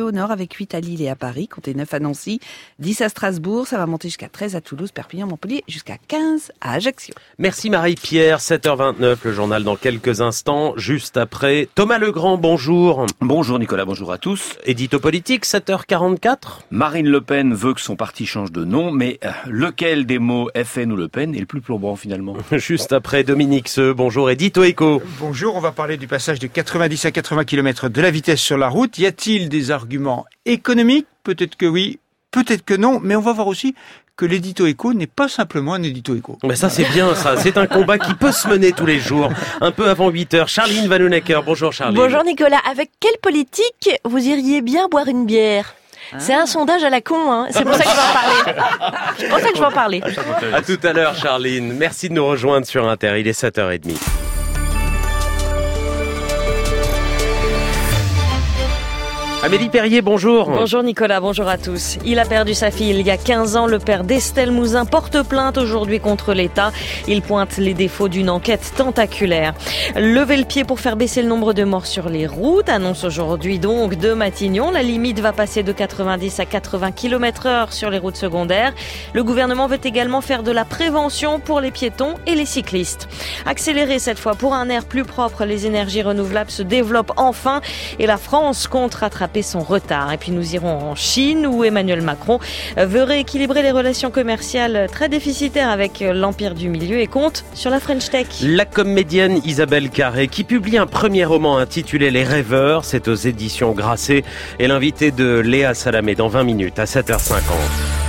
[SPEAKER 9] avec huit à Lille et à Paris, comptez neuf à Nancy, dix à Strasbourg, ça va monter jusqu'à treize à Toulouse, Perpignan, Montpellier, jusqu'à quinze à Ajaccio.
[SPEAKER 1] Merci Marie-Pierre, sept heures vingt-neuf, le journal dans quelques instants, juste après. Thomas Legrand, bonjour.
[SPEAKER 10] Bonjour Nicolas, bonjour à tous.
[SPEAKER 1] Édito politique, sept heures quarante-quatre.
[SPEAKER 10] Marine Le Pen veut que son parti change de nom, mais euh, lequel des mots F N ou Le Pen est le plus plombant finalement?
[SPEAKER 1] Juste après, Dominique Seux, bonjour. Édito éco.
[SPEAKER 11] Bonjour, on va parler du passage de quatre-vingt-dix à quatre-vingts kilomètres de la vitesse sur la route. Y a-t-il des arguments économiques? Peut-être que oui, peut-être que non, mais on va voir aussi que l'édito éco n'est pas simplement un édito éco.
[SPEAKER 1] Mais ça c'est bien ça, c'est un combat qui peut se mener tous les jours, un peu avant huit heures. Charline Vanhoenacker, bonjour Charline.
[SPEAKER 12] Bonjour Nicolas, avec quelle politique vous iriez bien boire une bière? Ah. C'est un sondage à la con, hein. C'est pour ça que je vais en parler. C'est pour ça que je vais en parler.
[SPEAKER 1] À tout à l'heure Charline, merci de nous rejoindre sur Inter, il est sept heures trente. Amélie Perrier, bonjour.
[SPEAKER 12] Bonjour Nicolas, bonjour à tous. Il a perdu sa fille il y a quinze ans. Le père d'Estelle Mouzin porte plainte aujourd'hui contre l'État. Il pointe les défauts d'une enquête tentaculaire. Lever le pied pour faire baisser le nombre de morts sur les routes, annonce aujourd'hui donc de Matignon. La limite va passer de quatre-vingt-dix à quatre-vingts kilomètres heure sur les routes secondaires. Le gouvernement veut également faire de la prévention pour les piétons et les cyclistes. Accélérer cette fois pour un air plus propre, les énergies renouvelables se développent enfin et la France compte rattraper son retard. Et puis nous irons en Chine où Emmanuel Macron veut rééquilibrer les relations commerciales très déficitaires avec l'Empire du Milieu et compte sur la French Tech.
[SPEAKER 1] La comédienne Isabelle Carré qui publie un premier roman intitulé Les Rêveurs, c'est aux éditions Grasset, et l'invité de Léa Salamé dans vingt minutes à sept heures cinquante.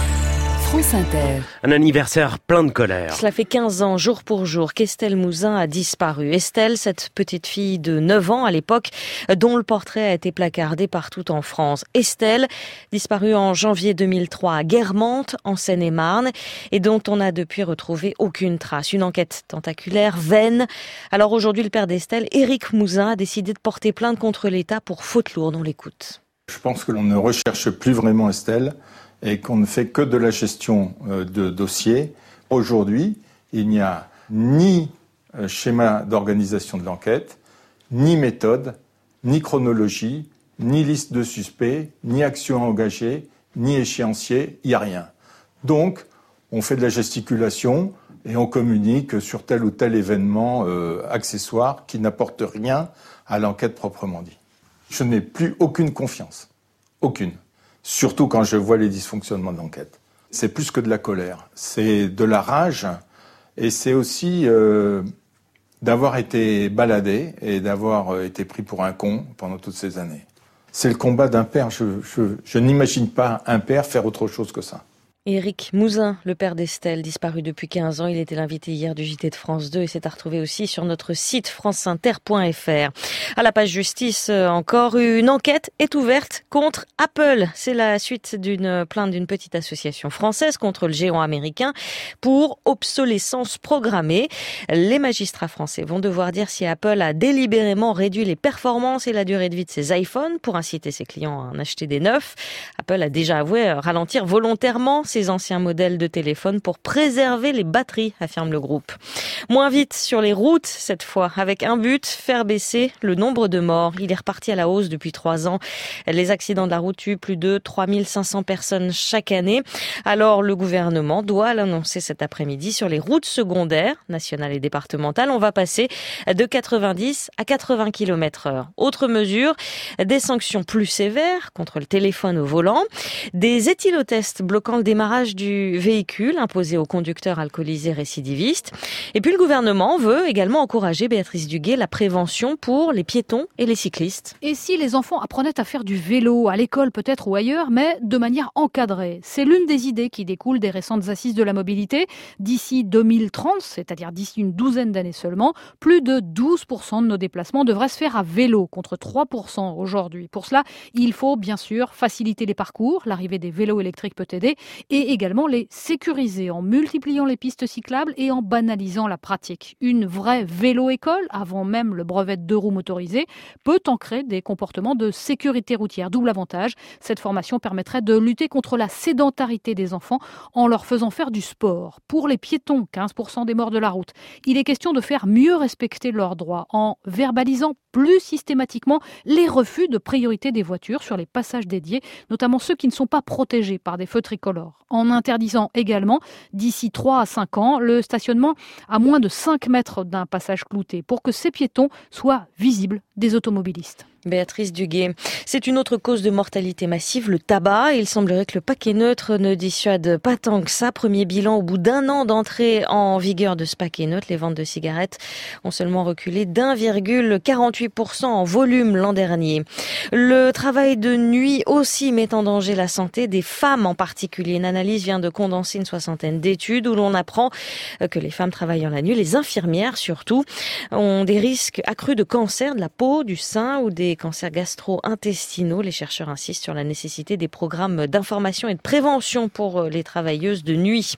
[SPEAKER 2] France Inter.
[SPEAKER 1] Un anniversaire plein de colère.
[SPEAKER 12] Cela fait quinze ans, jour pour jour, qu'Estelle Mouzin a disparu. Estelle, cette petite fille de neuf ans à l'époque, dont le portrait a été placardé partout en France. Estelle, disparue en janvier deux mille trois à Guermantes, en Seine-et-Marne, et dont on n'a depuis retrouvé aucune trace. Une enquête tentaculaire, vaine. Alors aujourd'hui, le père d'Estelle, Éric Mouzin, a décidé de porter plainte contre l'État pour faute lourde. On l'écoute.
[SPEAKER 13] Je pense que l'on ne recherche plus vraiment Estelle et qu'on ne fait que de la gestion de dossiers. Aujourd'hui, il n'y a ni schéma d'organisation de l'enquête, ni méthode, ni chronologie, ni liste de suspects, ni action engagée, ni échéancier, il n'y a rien. Donc, on fait de la gesticulation et on communique sur tel ou tel événement euh, accessoire qui n'apporte rien à l'enquête proprement dit. Je n'ai plus aucune confiance. Aucune. Surtout quand je vois les dysfonctionnements de l'enquête. C'est plus que de la colère, c'est de la rage et c'est aussi euh, d'avoir été baladé et d'avoir euh, été pris pour un con pendant toutes ces années. C'est le combat d'un père, je, je, je n'imagine pas un père faire autre chose que ça.
[SPEAKER 12] Éric Mouzin, le père d'Estelle, disparu depuis quinze ans. Il était l'invité hier du J T de France deux et s'est à retrouver aussi sur notre site franceinter point f r. À la page justice, encore une enquête est ouverte contre Apple. C'est la suite d'une plainte d'une petite association française contre le géant américain pour obsolescence programmée. Les magistrats français vont devoir dire si Apple a délibérément réduit les performances et la durée de vie de ses iPhones pour inciter ses clients à en acheter des neufs. Apple a déjà avoué ralentir volontairement ses anciens modèles de téléphone pour préserver les batteries, affirme le groupe. Moins vite sur les routes, cette fois, avec un but, faire baisser le nombre de morts. Il est reparti à la hausse depuis trois ans. Les accidents de la route tuent plus de trois mille cinq cents personnes chaque année. Alors, le gouvernement doit l'annoncer cet après-midi sur les routes secondaires, nationales et départementales. On va passer de quatre-vingt-dix à quatre-vingts kilomètres heure. Autre mesure, des sanctions plus sévères contre le téléphone au volant, des éthylotests bloquant le démarrage du véhicule imposé aux conducteurs alcoolisés récidivistes. Et puis le gouvernement veut également encourager, Béatrice Duguay, la prévention pour les piétons et les cyclistes.
[SPEAKER 14] Et si les enfants apprenaient à faire du vélo, à l'école peut-être ou ailleurs, mais de manière encadrée? C'est l'une des idées qui découlent des récentes assises de la mobilité. D'ici deux mille trente, c'est-à-dire d'ici une douzaine d'années seulement, plus de douze pour cent de nos déplacements devraient se faire à vélo, contre trois pour cent aujourd'hui. Pour cela, il faut bien sûr faciliter les parcours. L'arrivée des vélos électriques peut aider. Et également les sécuriser en multipliant les pistes cyclables et en banalisant la pratique. Une vraie vélo-école, avant même le brevet de deux roues motorisées, peut ancrer des comportements de sécurité routière. Double avantage, cette formation permettrait de lutter contre la sédentarité des enfants en leur faisant faire du sport. Pour les piétons, quinze pour cent des morts de la route, il est question de faire mieux respecter leurs droits en verbalisant plus systématiquement les refus de priorité des voitures sur les passages dédiés, notamment ceux qui ne sont pas protégés par des feux tricolores. En interdisant également, d'ici trois à cinq ans, le stationnement à moins de cinq mètres d'un passage clouté pour que ces piétons soient visibles des automobilistes.
[SPEAKER 12] Béatrice Duguay. C'est une autre cause de mortalité massive, le tabac. Il semblerait que le paquet neutre ne dissuade pas tant que ça. Premier bilan au bout d'un an d'entrée en vigueur de ce paquet neutre. Les ventes de cigarettes ont seulement reculé d'un virgule quarante-huit pour cent en volume l'an dernier. Le travail de nuit aussi met en danger la santé des femmes en particulier. Une analyse vient de condenser une soixantaine d'études où l'on apprend que les femmes travaillant la nuit, les infirmières surtout, ont des risques accrus de cancer de la peau, du sein ou des cancers gastro-intestinaux. Les chercheurs insistent sur la nécessité des programmes d'information et de prévention pour les travailleuses de nuit.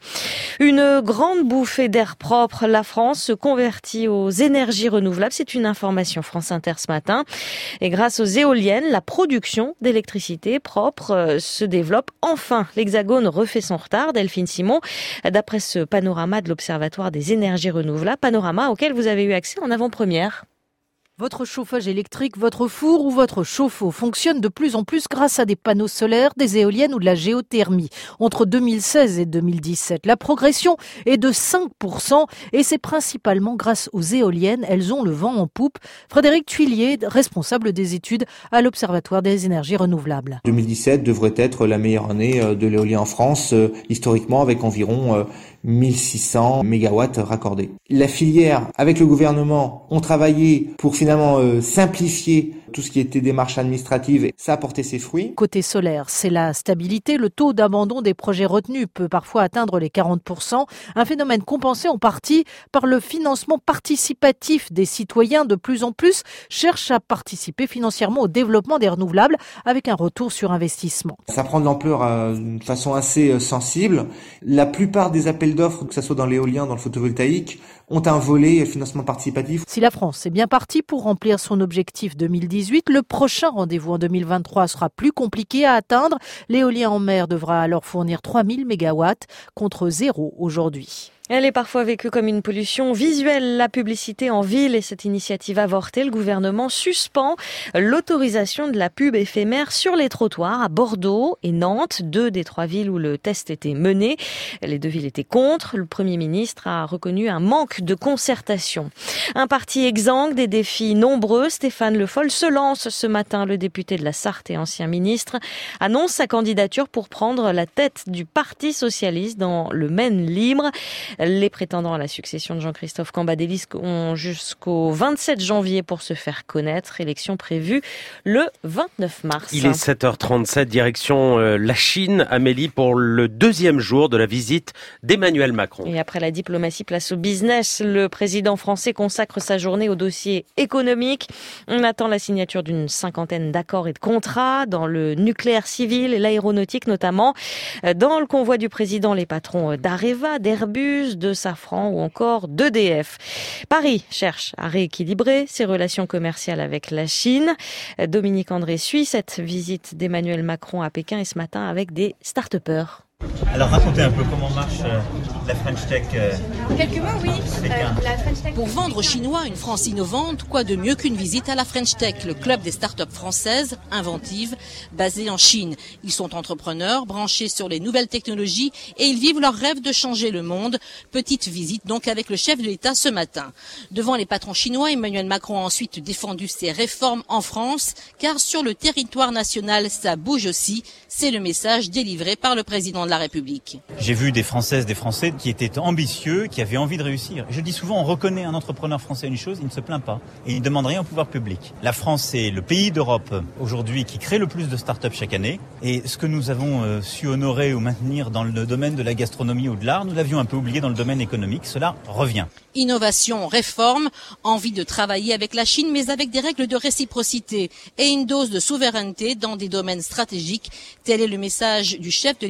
[SPEAKER 12] Une grande bouffée d'air propre. La France se convertit aux énergies renouvelables. C'est une information France Inter ce matin. Et grâce aux éoliennes, la production d'électricité propre se développe. Enfin, l'Hexagone refait son retard. Delphine Simon, d'après ce panorama de l'Observatoire des énergies renouvelables, panorama auquel vous avez eu accès en avant-première.
[SPEAKER 3] Votre chauffage électrique, votre four ou votre chauffe-eau fonctionne de plus en plus grâce à des panneaux solaires, des éoliennes ou de la géothermie. Entre deux mille seize et deux mille dix-sept, la progression est de cinq pour cent et c'est principalement grâce aux éoliennes. Elles ont le vent en poupe. Frédéric Tuillier, responsable des études à l'Observatoire des énergies renouvelables.
[SPEAKER 15] deux mille dix-sept devrait être la meilleure année de l'éolien en France, historiquement, avec environ mille six cents mégawatts raccordés. La filière, avec le gouvernement, ont travaillé pour finalement euh, simplifier tout ce qui était démarches administratives, et ça a porté ses fruits.
[SPEAKER 3] Côté solaire, c'est la stabilité. Le taux d'abandon des projets retenus peut parfois atteindre les quarante pour cent. Un phénomène compensé en partie par le financement participatif des citoyens. De plus en plus cherchent à participer financièrement au développement des renouvelables avec un retour sur investissement.
[SPEAKER 15] Ça prend de l'ampleur euh, d'une façon assez euh, sensible. La plupart des appels d'offres, que ce soit dans l'éolien, dans le photovoltaïque, ont un volet financement participatif.
[SPEAKER 3] Si la France est bien partie pour remplir son objectif deux mille dix-huit, le prochain rendez-vous en deux mille vingt-trois sera plus compliqué à atteindre. L'éolien en mer devra alors fournir trois mille mégawatts contre zéro aujourd'hui.
[SPEAKER 12] Elle est parfois vécue comme une pollution visuelle, la publicité en ville et cette initiative avortée. Le gouvernement suspend l'autorisation de la pub éphémère sur les trottoirs à Bordeaux et Nantes, deux des trois villes où le test était mené. Les deux villes étaient contre. Le Premier ministre a reconnu un manque de concertation. Un parti exsangue, des défis nombreux. Stéphane Le Foll se lance ce matin. Le député de la Sarthe et ancien ministre annonce sa candidature pour prendre la tête du Parti socialiste dans le Maine libre. Les prétendants à la succession de Jean-Christophe Cambadélis ont jusqu'au vingt-sept janvier pour se faire connaître. Élection prévue le vingt-neuf mars.
[SPEAKER 1] Il est sept heures trente-sept, direction euh, la Chine, Amélie, pour le deuxième jour de la visite d'Emmanuel Macron.
[SPEAKER 12] Et après la diplomatie, place au business. Le président français consacre sa journée au dossier économique. On attend la signature d'une cinquantaine d'accords et de contrats dans le nucléaire civil et l'aéronautique notamment. Dans le convoi du président, les patrons d'Areva, d'Airbus, de Safran ou encore d'E D F. Paris cherche à rééquilibrer ses relations commerciales avec la Chine. Dominique André suit cette visite d'Emmanuel Macron à Pékin et ce matin avec des start-upers.
[SPEAKER 16] Alors racontez un peu comment marche euh, la French Tech. Euh,
[SPEAKER 17] Quelques mots, oui.
[SPEAKER 16] Euh,
[SPEAKER 17] la French Tech. Pour vendre aux Chinois une France innovante, quoi de mieux qu'une visite à la French Tech, le club des start-up françaises inventives basées en Chine. Ils sont entrepreneurs, branchés sur les nouvelles technologies et ils vivent leur rêve de changer le monde. Petite visite donc avec le chef de l'État ce matin. Devant les patrons chinois, Emmanuel Macron a ensuite défendu ses réformes en France, car sur le territoire national, ça bouge aussi. C'est le message délivré par le président de la République.
[SPEAKER 16] J'ai vu des Françaises, des Français qui étaient ambitieux, qui avaient envie de réussir. Je dis souvent, on reconnaît un entrepreneur français une chose, il ne se plaint pas et il ne demande rien au pouvoir public. La France est le pays d'Europe aujourd'hui qui crée le plus de start-up chaque année et ce que nous avons euh, su honorer ou maintenir dans le domaine de la gastronomie ou de l'art, nous l'avions un peu oublié dans le domaine économique. Cela revient.
[SPEAKER 17] Innovation, réforme, envie de travailler avec la Chine mais avec des règles de réciprocité et une dose de souveraineté dans des domaines stratégiques. Tel est le message du chef de l'État du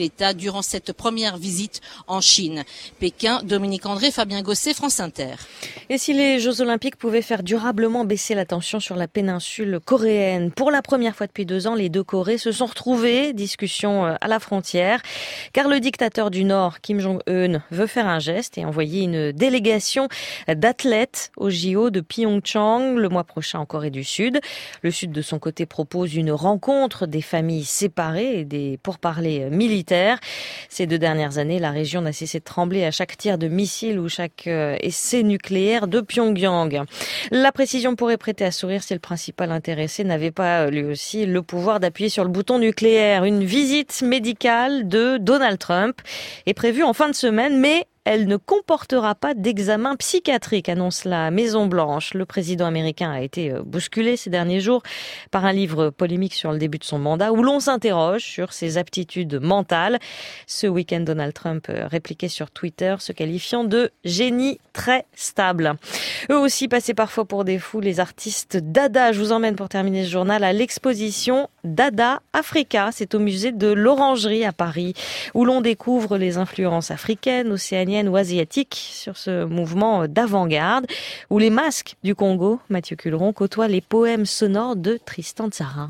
[SPEAKER 17] durant cette première visite en Chine. Pékin, Dominique André, Fabien Gosset, France Inter.
[SPEAKER 12] Et si les Jeux Olympiques pouvaient faire durablement baisser la tension sur la péninsule coréenne, pour la première fois depuis deux ans, les deux Corées se sont retrouvées, discussion à la frontière, car le dictateur du Nord, Kim Jong-un, veut faire un geste et envoyer une délégation d'athlètes au J O de Pyeongchang le mois prochain en Corée du Sud. Le Sud, de son côté, propose une rencontre des familles séparées et des pourparlers militaires. Ces deux dernières années, la région n'a cessé de trembler à chaque tir de missile ou chaque essai nucléaire de Pyongyang. La précision pourrait prêter à sourire si le principal intéressé n'avait pas lui aussi le pouvoir d'appuyer sur le bouton nucléaire. Une visite médicale de Donald Trump est prévue en fin de semaine, mais elle ne comportera pas d'examen psychiatrique, annonce la Maison-Blanche. Le président américain a été bousculé ces derniers jours par un livre polémique sur le début de son mandat où l'on s'interroge sur ses aptitudes mentales. Ce week-end, Donald Trump répliquait sur Twitter, se qualifiant de génie très stable. Eux aussi passés parfois pour des fous, les artistes Dada. Je vous emmène pour terminer ce journal à l'exposition Dada Africa. C'est au musée de l'Orangerie à Paris où l'on découvre les influences africaines, océaniennes ou asiatiques sur ce mouvement d'avant-garde où les masques du Congo, Mathieu Culeron, côtoient les poèmes sonores de Tristan Tzara.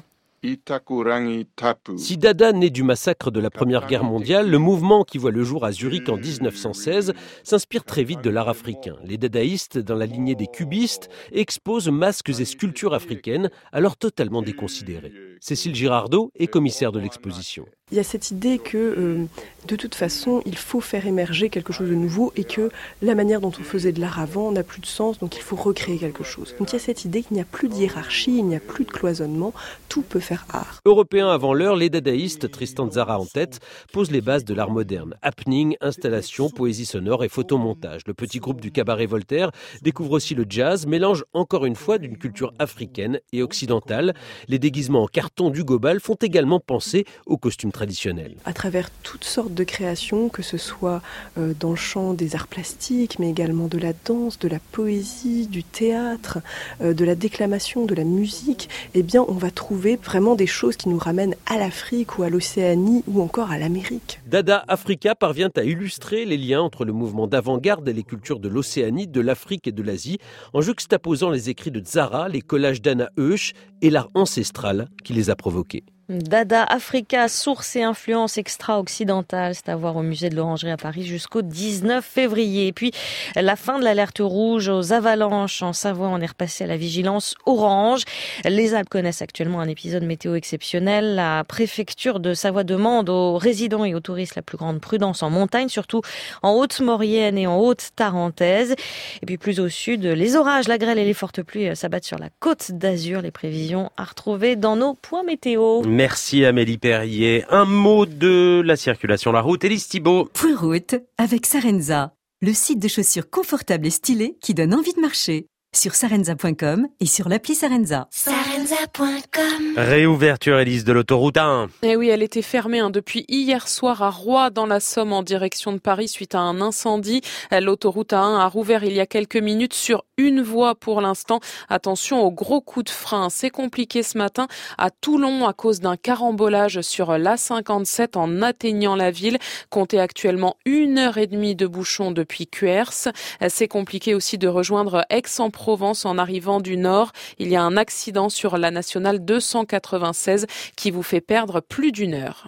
[SPEAKER 4] Si Dada naît du massacre de la Première Guerre mondiale, le mouvement qui voit le jour à Zurich en dix-neuf cent seize s'inspire très vite de l'art africain. Les dadaïstes, dans la lignée des cubistes, exposent masques et sculptures africaines, alors totalement déconsidérées. Cécile Girardot est commissaire de l'exposition.
[SPEAKER 18] Il y a cette idée que, euh, de toute façon, il faut faire émerger quelque chose de nouveau et que la manière dont on faisait de l'art avant n'a plus de sens, donc il faut recréer quelque chose. Donc il y a cette idée qu'il n'y a plus de hiérarchie, il n'y a plus de cloisonnement, tout peut faire art.
[SPEAKER 4] Européens avant l'heure, les dadaïstes, Tristan Tzara en tête, posent les bases de l'art moderne. Happening, installation, poésie sonore et photomontage. Le petit groupe du Cabaret Voltaire découvre aussi le jazz, mélange encore une fois d'une culture africaine et occidentale. Les déguisements en carton du Gobal font également penser aux costumes traditionnels.
[SPEAKER 18] À travers toutes sortes de créations, que ce soit euh, dans le champ des arts plastiques, mais également de la danse, de la poésie, du théâtre, euh, de la déclamation, de la musique, eh bien on va trouver vraiment des choses qui nous ramènent à l'Afrique ou à l'Océanie ou encore à l'Amérique.
[SPEAKER 4] Dada Africa parvient à illustrer les liens entre le mouvement d'avant-garde et les cultures de l'Océanie, de l'Afrique et de l'Asie, en juxtaposant les écrits de Tzara, les collages d'Anna Heusch et l'art ancestral qui les a provoqués.
[SPEAKER 12] Dada Africa, source et influence extra-occidentale, c'est à voir au musée de l'Orangerie à Paris jusqu'au dix-neuf février. Et puis, la fin de l'alerte rouge aux avalanches en Savoie, on est repassé à la vigilance orange. Les Alpes connaissent actuellement un épisode météo exceptionnel. La préfecture de Savoie demande aux résidents et aux touristes la plus grande prudence en montagne, surtout en Haute-Maurienne et en Haute-Tarentaise. Et puis plus au sud, les orages, la grêle et les fortes pluies s'abattent sur la Côte d'Azur. Les prévisions à retrouver dans nos points météo.
[SPEAKER 1] Merci Amélie Perrier. Un mot de la circulation, la route. Élise Thibault.
[SPEAKER 2] Point route avec Sarenza, le site de chaussures confortables et stylées qui donne envie de marcher. Sur sarenza point com et sur l'appli Sarenza.
[SPEAKER 19] sarenza point com.
[SPEAKER 1] Réouverture, Élise, de l'autoroute A un.
[SPEAKER 20] Eh oui, elle était fermée hein, depuis hier soir à Roye, dans la Somme, en direction de Paris, suite à un incendie. L'autoroute A un a rouvert il y a quelques minutes sur une voie pour l'instant. Attention aux gros coups de frein. C'est compliqué ce matin à Toulon à cause d'un carambolage sur l'A cinquante-sept en atteignant la ville. Comptez actuellement une heure et demie de bouchon depuis Cuers. C'est compliqué aussi de rejoindre Aix-en-Provence en arrivant du nord. Il y a un accident sur la nationale deux cent quatre-vingt-seize qui vous fait perdre plus d'une heure.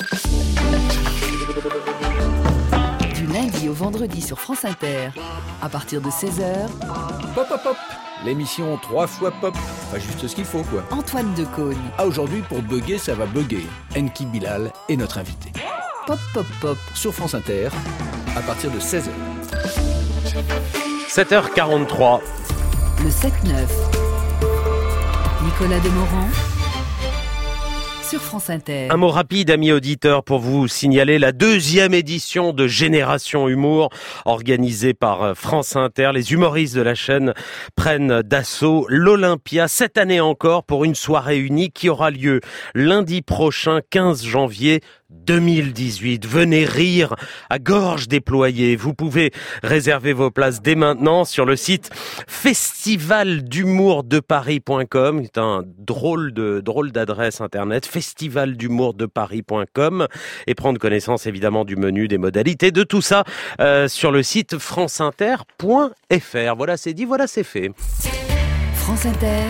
[SPEAKER 21] Du lundi au vendredi sur France Inter, à partir de seize heures.
[SPEAKER 22] Pop, pop, pop. L'émission trois fois pop. Pas juste ce qu'il faut, quoi.
[SPEAKER 21] Antoine Decaune.
[SPEAKER 22] Ah, aujourd'hui, pour bugger, ça va bugger. Enki Bilal est notre invité.
[SPEAKER 21] Pop, pop, pop.
[SPEAKER 22] Sur France Inter, à partir de seize heures.
[SPEAKER 1] sept heures quarante-trois.
[SPEAKER 21] Le sept neuf. Nicolas Demorand. Sur France Inter.
[SPEAKER 1] Un mot rapide, amis auditeurs, pour vous signaler la deuxième édition de Génération Humour, organisée par France Inter. Les humoristes de la chaîne prennent d'assaut l'Olympia, cette année encore, pour une soirée unique qui aura lieu lundi prochain, quinze janvier, deux mille dix-huit. Venez rire à gorge déployée. Vous pouvez réserver vos places dès maintenant sur le site festival d'humour de paris point com. C'est un drôle de drôle d'adresse internet, festival d'humour de paris point com, et prendre connaissance évidemment du menu, des modalités, de tout ça euh, sur le site franceinter point f r. Voilà, c'est dit, voilà, c'est fait.
[SPEAKER 21] France Inter.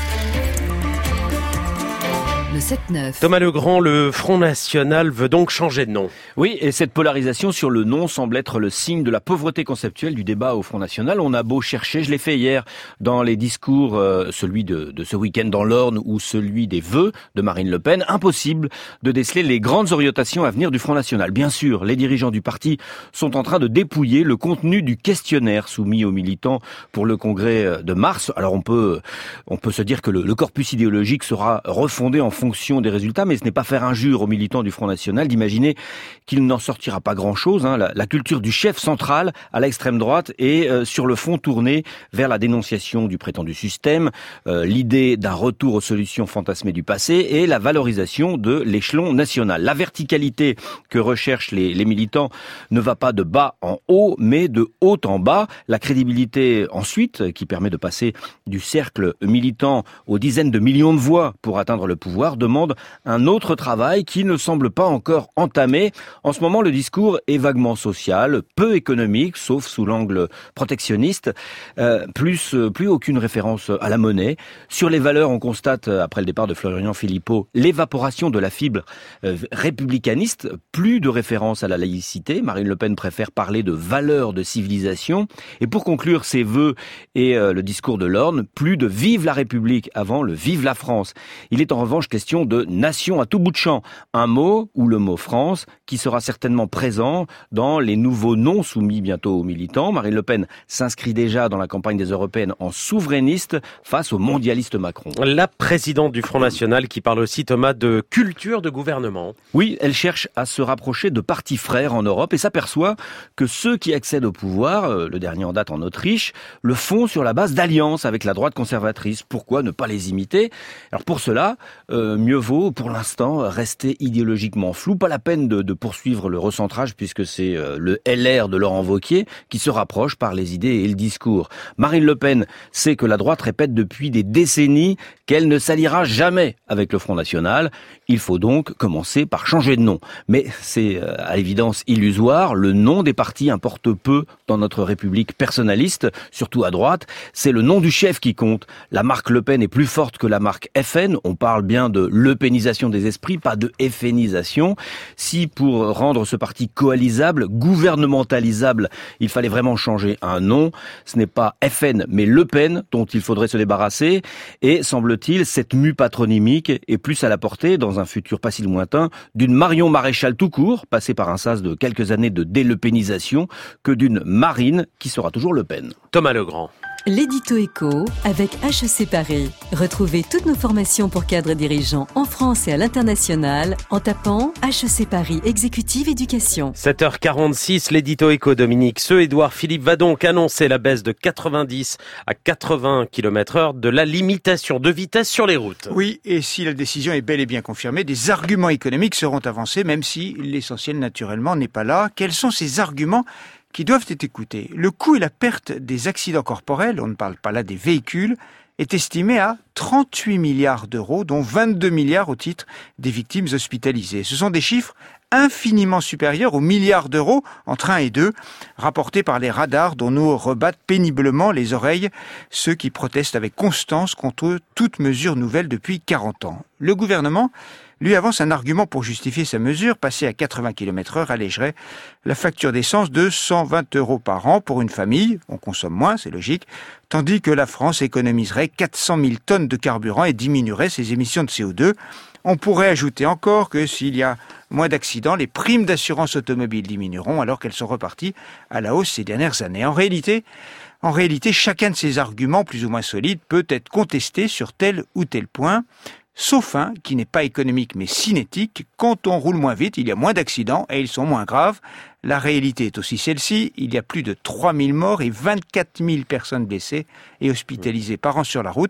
[SPEAKER 21] Le sept neuf.
[SPEAKER 1] Thomas Legrand, le Front National veut donc changer de nom.
[SPEAKER 10] Oui, et cette polarisation sur le nom semble être le signe de la pauvreté conceptuelle du débat au Front National. On a beau chercher, je l'ai fait hier dans les discours, euh, celui de, de ce week-end dans l'Orne ou celui des vœux de Marine Le Pen, impossible de déceler les grandes orientations à venir du Front National. Bien sûr, les dirigeants du parti sont en train de dépouiller le contenu du questionnaire soumis aux militants pour le congrès de mars. Alors on peut, on peut se dire que le, le corpus idéologique sera refondé en fonction des résultats, mais ce n'est pas faire injure aux militants du Front National d'imaginer qu'il n'en sortira pas grand-chose. Hein. La, la culture du chef central à l'extrême droite est euh, sur le fond tournée vers la dénonciation du prétendu système, euh, l'idée d'un retour aux solutions fantasmées du passé et la valorisation de l'échelon national. La verticalité que recherchent les, les militants ne va pas de bas en haut, mais de haut en bas. La crédibilité ensuite, qui permet de passer du cercle militant aux dizaines de millions de voix pour atteindre le pouvoir, demande un autre travail qui ne semble pas encore entamé. En ce moment, le discours est vaguement social, peu économique, sauf sous l'angle protectionniste, euh, plus, plus aucune référence à la monnaie. Sur les valeurs, on constate, après le départ de Florian Philippot, l'évaporation de la fibre euh, républicaniste, plus de référence à la laïcité. Marine Le Pen préfère parler de valeurs de civilisation. Et pour conclure ses vœux et euh, le discours de l'Orne, plus de vive la République avant le vive la France. Il est en revanche question de nation à tout bout de champ. Un mot, ou le mot France, qui sera certainement présent dans les nouveaux noms soumis bientôt aux militants. Marine Le Pen s'inscrit déjà dans la campagne des européennes en souverainiste face au mondialiste Macron.
[SPEAKER 1] La présidente du Front National qui parle aussi, Thomas, de culture de gouvernement.
[SPEAKER 10] Oui, elle cherche à se rapprocher de partis frères en Europe et s'aperçoit que ceux qui accèdent au pouvoir, le dernier en date en Autriche, le font sur la base d'alliances avec la droite conservatrice. Pourquoi ne pas les imiter ? Alors pour cela, euh, mieux vaut pour l'instant rester idéologiquement flou. Pas la peine de, de poursuivre le recentrage puisque c'est euh, le L R de Laurent Wauquiez qui se rapproche par les idées et le discours. Marine Le Pen sait que la droite répète depuis des décennies qu'elle ne s'alliera jamais avec le Front National. Il faut donc commencer par changer de nom. Mais c'est euh, à l'évidence illusoire. Le nom des partis importe peu dans notre République personnaliste, surtout à droite. C'est le nom du chef qui compte. La marque Le Pen est plus forte que la marque F N. On parle bien de lepénisation des esprits, pas de effénisation. Si pour rendre ce parti coalisable, gouvernementalisable, il fallait vraiment changer un nom, ce n'est pas F N mais Le Pen dont il faudrait se débarrasser. Et semble-t-il, cette mue patronymique est plus à la portée, dans un futur pas si lointain, d'une Marion Maréchal tout court, passée par un sas de quelques années de délepénisation, que d'une Marine qui sera toujours Le Pen.
[SPEAKER 1] Thomas Legrand.
[SPEAKER 2] L'édito éco avec H E C Paris. Retrouvez toutes nos formations pour cadres dirigeants en France et à l'international en tapant H E C Paris Exécutive Éducation.
[SPEAKER 1] sept heures quarante-six, l'édito éco Dominique Seux. Édouard Philippe va donc annoncer la baisse de quatre-vingt-dix à quatre-vingts kilomètres heure de la limitation de vitesse sur les routes.
[SPEAKER 11] Oui, et si la décision est bel et bien confirmée, des arguments économiques seront avancés, même si l'essentiel naturellement n'est pas là. Quels sont ces arguments qui doivent être écoutés? Le coût et la perte des accidents corporels, on ne parle pas là des véhicules, est estimé à trente-huit milliards d'euros, dont vingt-deux milliards au titre des victimes hospitalisées. Ce sont des chiffres infiniment supérieurs aux milliards d'euros entre un et deux, rapportés par les radars dont nous rebattent péniblement les oreilles ceux qui protestent avec constance contre toute mesure nouvelle depuis quarante ans. Le gouvernement lui avance un argument pour justifier sa mesure. Passer à quatre-vingts kilomètres heure allégerait la facture d'essence de cent vingt euros par an pour une famille. On consomme moins, c'est logique. Tandis que la France économiserait quatre cent mille tonnes de carburant et diminuerait ses émissions de C O deux. On pourrait ajouter encore que s'il y a moins d'accidents, les primes d'assurance automobile diminueront alors qu'elles sont reparties à la hausse ces dernières années. En réalité, en réalité, chacun de ces arguments plus ou moins solides peut être contesté sur tel ou tel point. Sauf un qui n'est pas économique mais cinétique. Quand on roule moins vite, il y a moins d'accidents et ils sont moins graves. La réalité est aussi celle-ci. Il y a plus de trois mille morts et vingt-quatre mille personnes blessées et hospitalisées par an sur la route.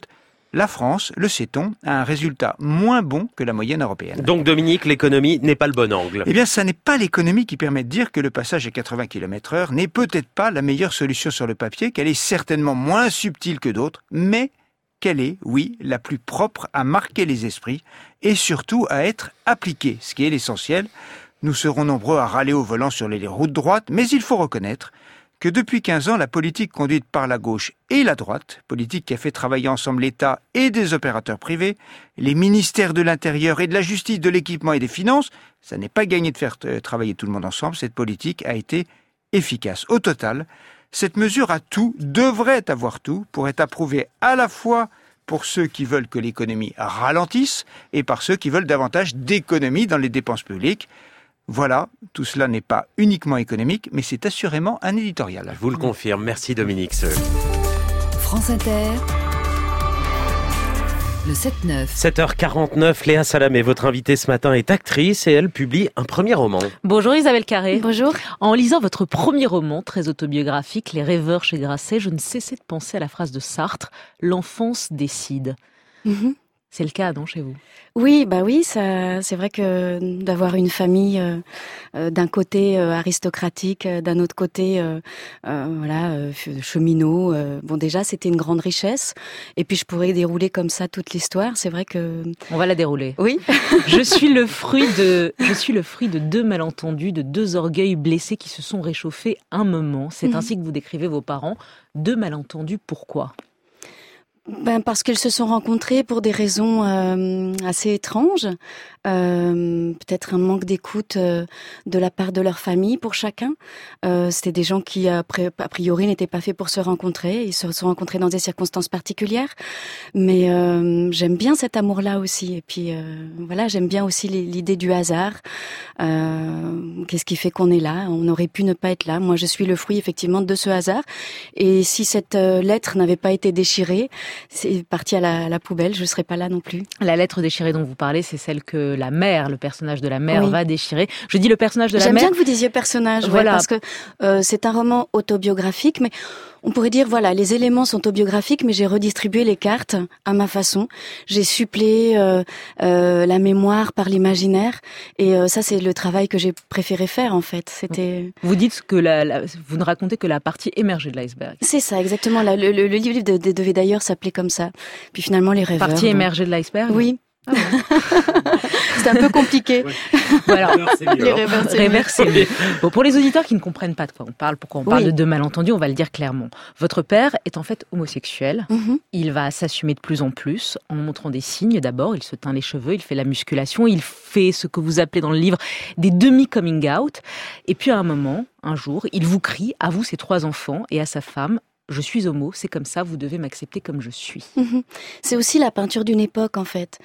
[SPEAKER 11] la France, le sait-on, a un résultat moins bon que la moyenne européenne.
[SPEAKER 1] Donc Dominique, l'économie n'est pas le bon angle.
[SPEAKER 11] Eh bien, ça n'est pas l'économie qui permet de dire que le passage à quatre-vingts kilomètres heure n'est peut-être pas la meilleure solution sur le papier, qu'elle est certainement moins subtile que d'autres, mais qu'elle est, oui, la plus propre à marquer les esprits et surtout à être appliquée, ce qui est l'essentiel. Nous serons nombreux à râler au volant sur les routes droites, mais il faut reconnaître que depuis quinze ans, la politique conduite par la gauche et la droite, politique qui a fait travailler ensemble l'État et des opérateurs privés, les ministères de l'Intérieur et de la Justice, de l'Équipement et des Finances, ça n'est pas gagné de faire travailler tout le monde ensemble, cette politique a été efficace. Au total, cette mesure a tout, devrait avoir tout, pour être approuvée à la fois pour ceux qui veulent que l'économie ralentisse et par ceux qui veulent davantage d'économie dans les dépenses publiques. Voilà, tout cela n'est pas uniquement économique, mais c'est assurément un éditorial.
[SPEAKER 1] Je vous le confirme. Merci Dominique.
[SPEAKER 21] France Inter, le sept neuf.
[SPEAKER 1] sept heures quarante-neuf, Léa Salamé, votre invitée ce matin est actrice et elle publie un premier roman.
[SPEAKER 5] Bonjour Isabelle Carré.
[SPEAKER 6] Bonjour.
[SPEAKER 5] En lisant votre premier roman, très autobiographique, Les Rêveurs chez Grasset, je ne cessais de penser à la phrase de Sartre, « L'enfance décide ».
[SPEAKER 6] Mm-hmm.
[SPEAKER 5] C'est le cas, non, chez vous?
[SPEAKER 6] Oui, bah oui, ça, c'est vrai que d'avoir une famille euh, euh, d'un côté euh, aristocratique, euh, d'un autre côté, euh, euh, voilà, euh, cheminot. Euh, bon, déjà, c'était une grande richesse. Et puis, je pourrais dérouler comme ça toute l'histoire. C'est vrai que
[SPEAKER 5] on va la dérouler.
[SPEAKER 6] Oui.
[SPEAKER 5] je suis le fruit de, je suis le fruit de deux malentendus, de deux orgueils blessés qui se sont réchauffés un moment. C'est mmh. ainsi que vous décrivez vos parents. Deux malentendus. Pourquoi?
[SPEAKER 6] Ben parce qu'ils se sont rencontrés pour des raisons euh, assez étranges, euh, peut-être un manque d'écoute euh, de la part de leur famille pour chacun. Euh, c'était des gens qui a priori n'étaient pas faits pour se rencontrer. Ils se sont rencontrés dans des circonstances particulières, mais euh, j'aime bien cet amour-là aussi. Et puis euh, voilà, j'aime bien aussi l'idée du hasard. Euh, qu'est-ce qui fait qu'on est là? On aurait pu ne pas être là. Moi, je suis le fruit effectivement de ce hasard. Et si cette euh, lettre n'avait pas été déchirée, c'est parti à la, à la poubelle, je ne serais pas là non plus.
[SPEAKER 5] La lettre déchirée dont vous parlez, c'est celle que la mère, le personnage de la mère
[SPEAKER 6] oui.
[SPEAKER 5] va déchirer. Je dis le personnage de la
[SPEAKER 6] J'aime
[SPEAKER 5] mère...
[SPEAKER 6] J'aime bien que vous disiez personnage,
[SPEAKER 5] voilà.
[SPEAKER 6] ouais, parce que euh, c'est un roman autobiographique, mais on pourrait dire, voilà, les éléments sont autobiographiques, mais j'ai redistribué les cartes à ma façon. J'ai suppléé euh, euh, la mémoire par l'imaginaire, et euh, ça, c'est le travail que j'ai préféré faire, en fait. C'était.
[SPEAKER 5] Vous dites que la, la, vous ne racontez que la partie émergée de l'iceberg.
[SPEAKER 6] C'est ça, exactement. Le, le, le livre de, de, devait d'ailleurs s'appeler comme ça. Puis finalement, les rêveurs.
[SPEAKER 5] Partie émergée de l'iceberg.
[SPEAKER 6] Oui. Ah ouais. C'est un peu compliqué.
[SPEAKER 5] Ouais. Voilà.
[SPEAKER 6] Les rêveurs, c'est
[SPEAKER 5] Rêveurs, c'est mieux. Bon, pour les auditeurs qui ne comprennent pas de quoi on parle, pourquoi on parle
[SPEAKER 6] oui.
[SPEAKER 5] de deux malentendus, on va le dire clairement. Votre père est en fait homosexuel.
[SPEAKER 6] Mm-hmm.
[SPEAKER 5] Il va s'assumer de plus en plus en montrant des signes. D'abord, il se teint les cheveux, il fait la musculation, il fait ce que vous appelez dans le livre des demi-coming out. Et puis à un moment, un jour, il vous crie, à vous, ses trois enfants, et à sa femme: je suis homo, c'est comme ça, vous devez m'accepter comme je suis.
[SPEAKER 6] Mmh. C'est aussi la peinture d'une époque, en fait.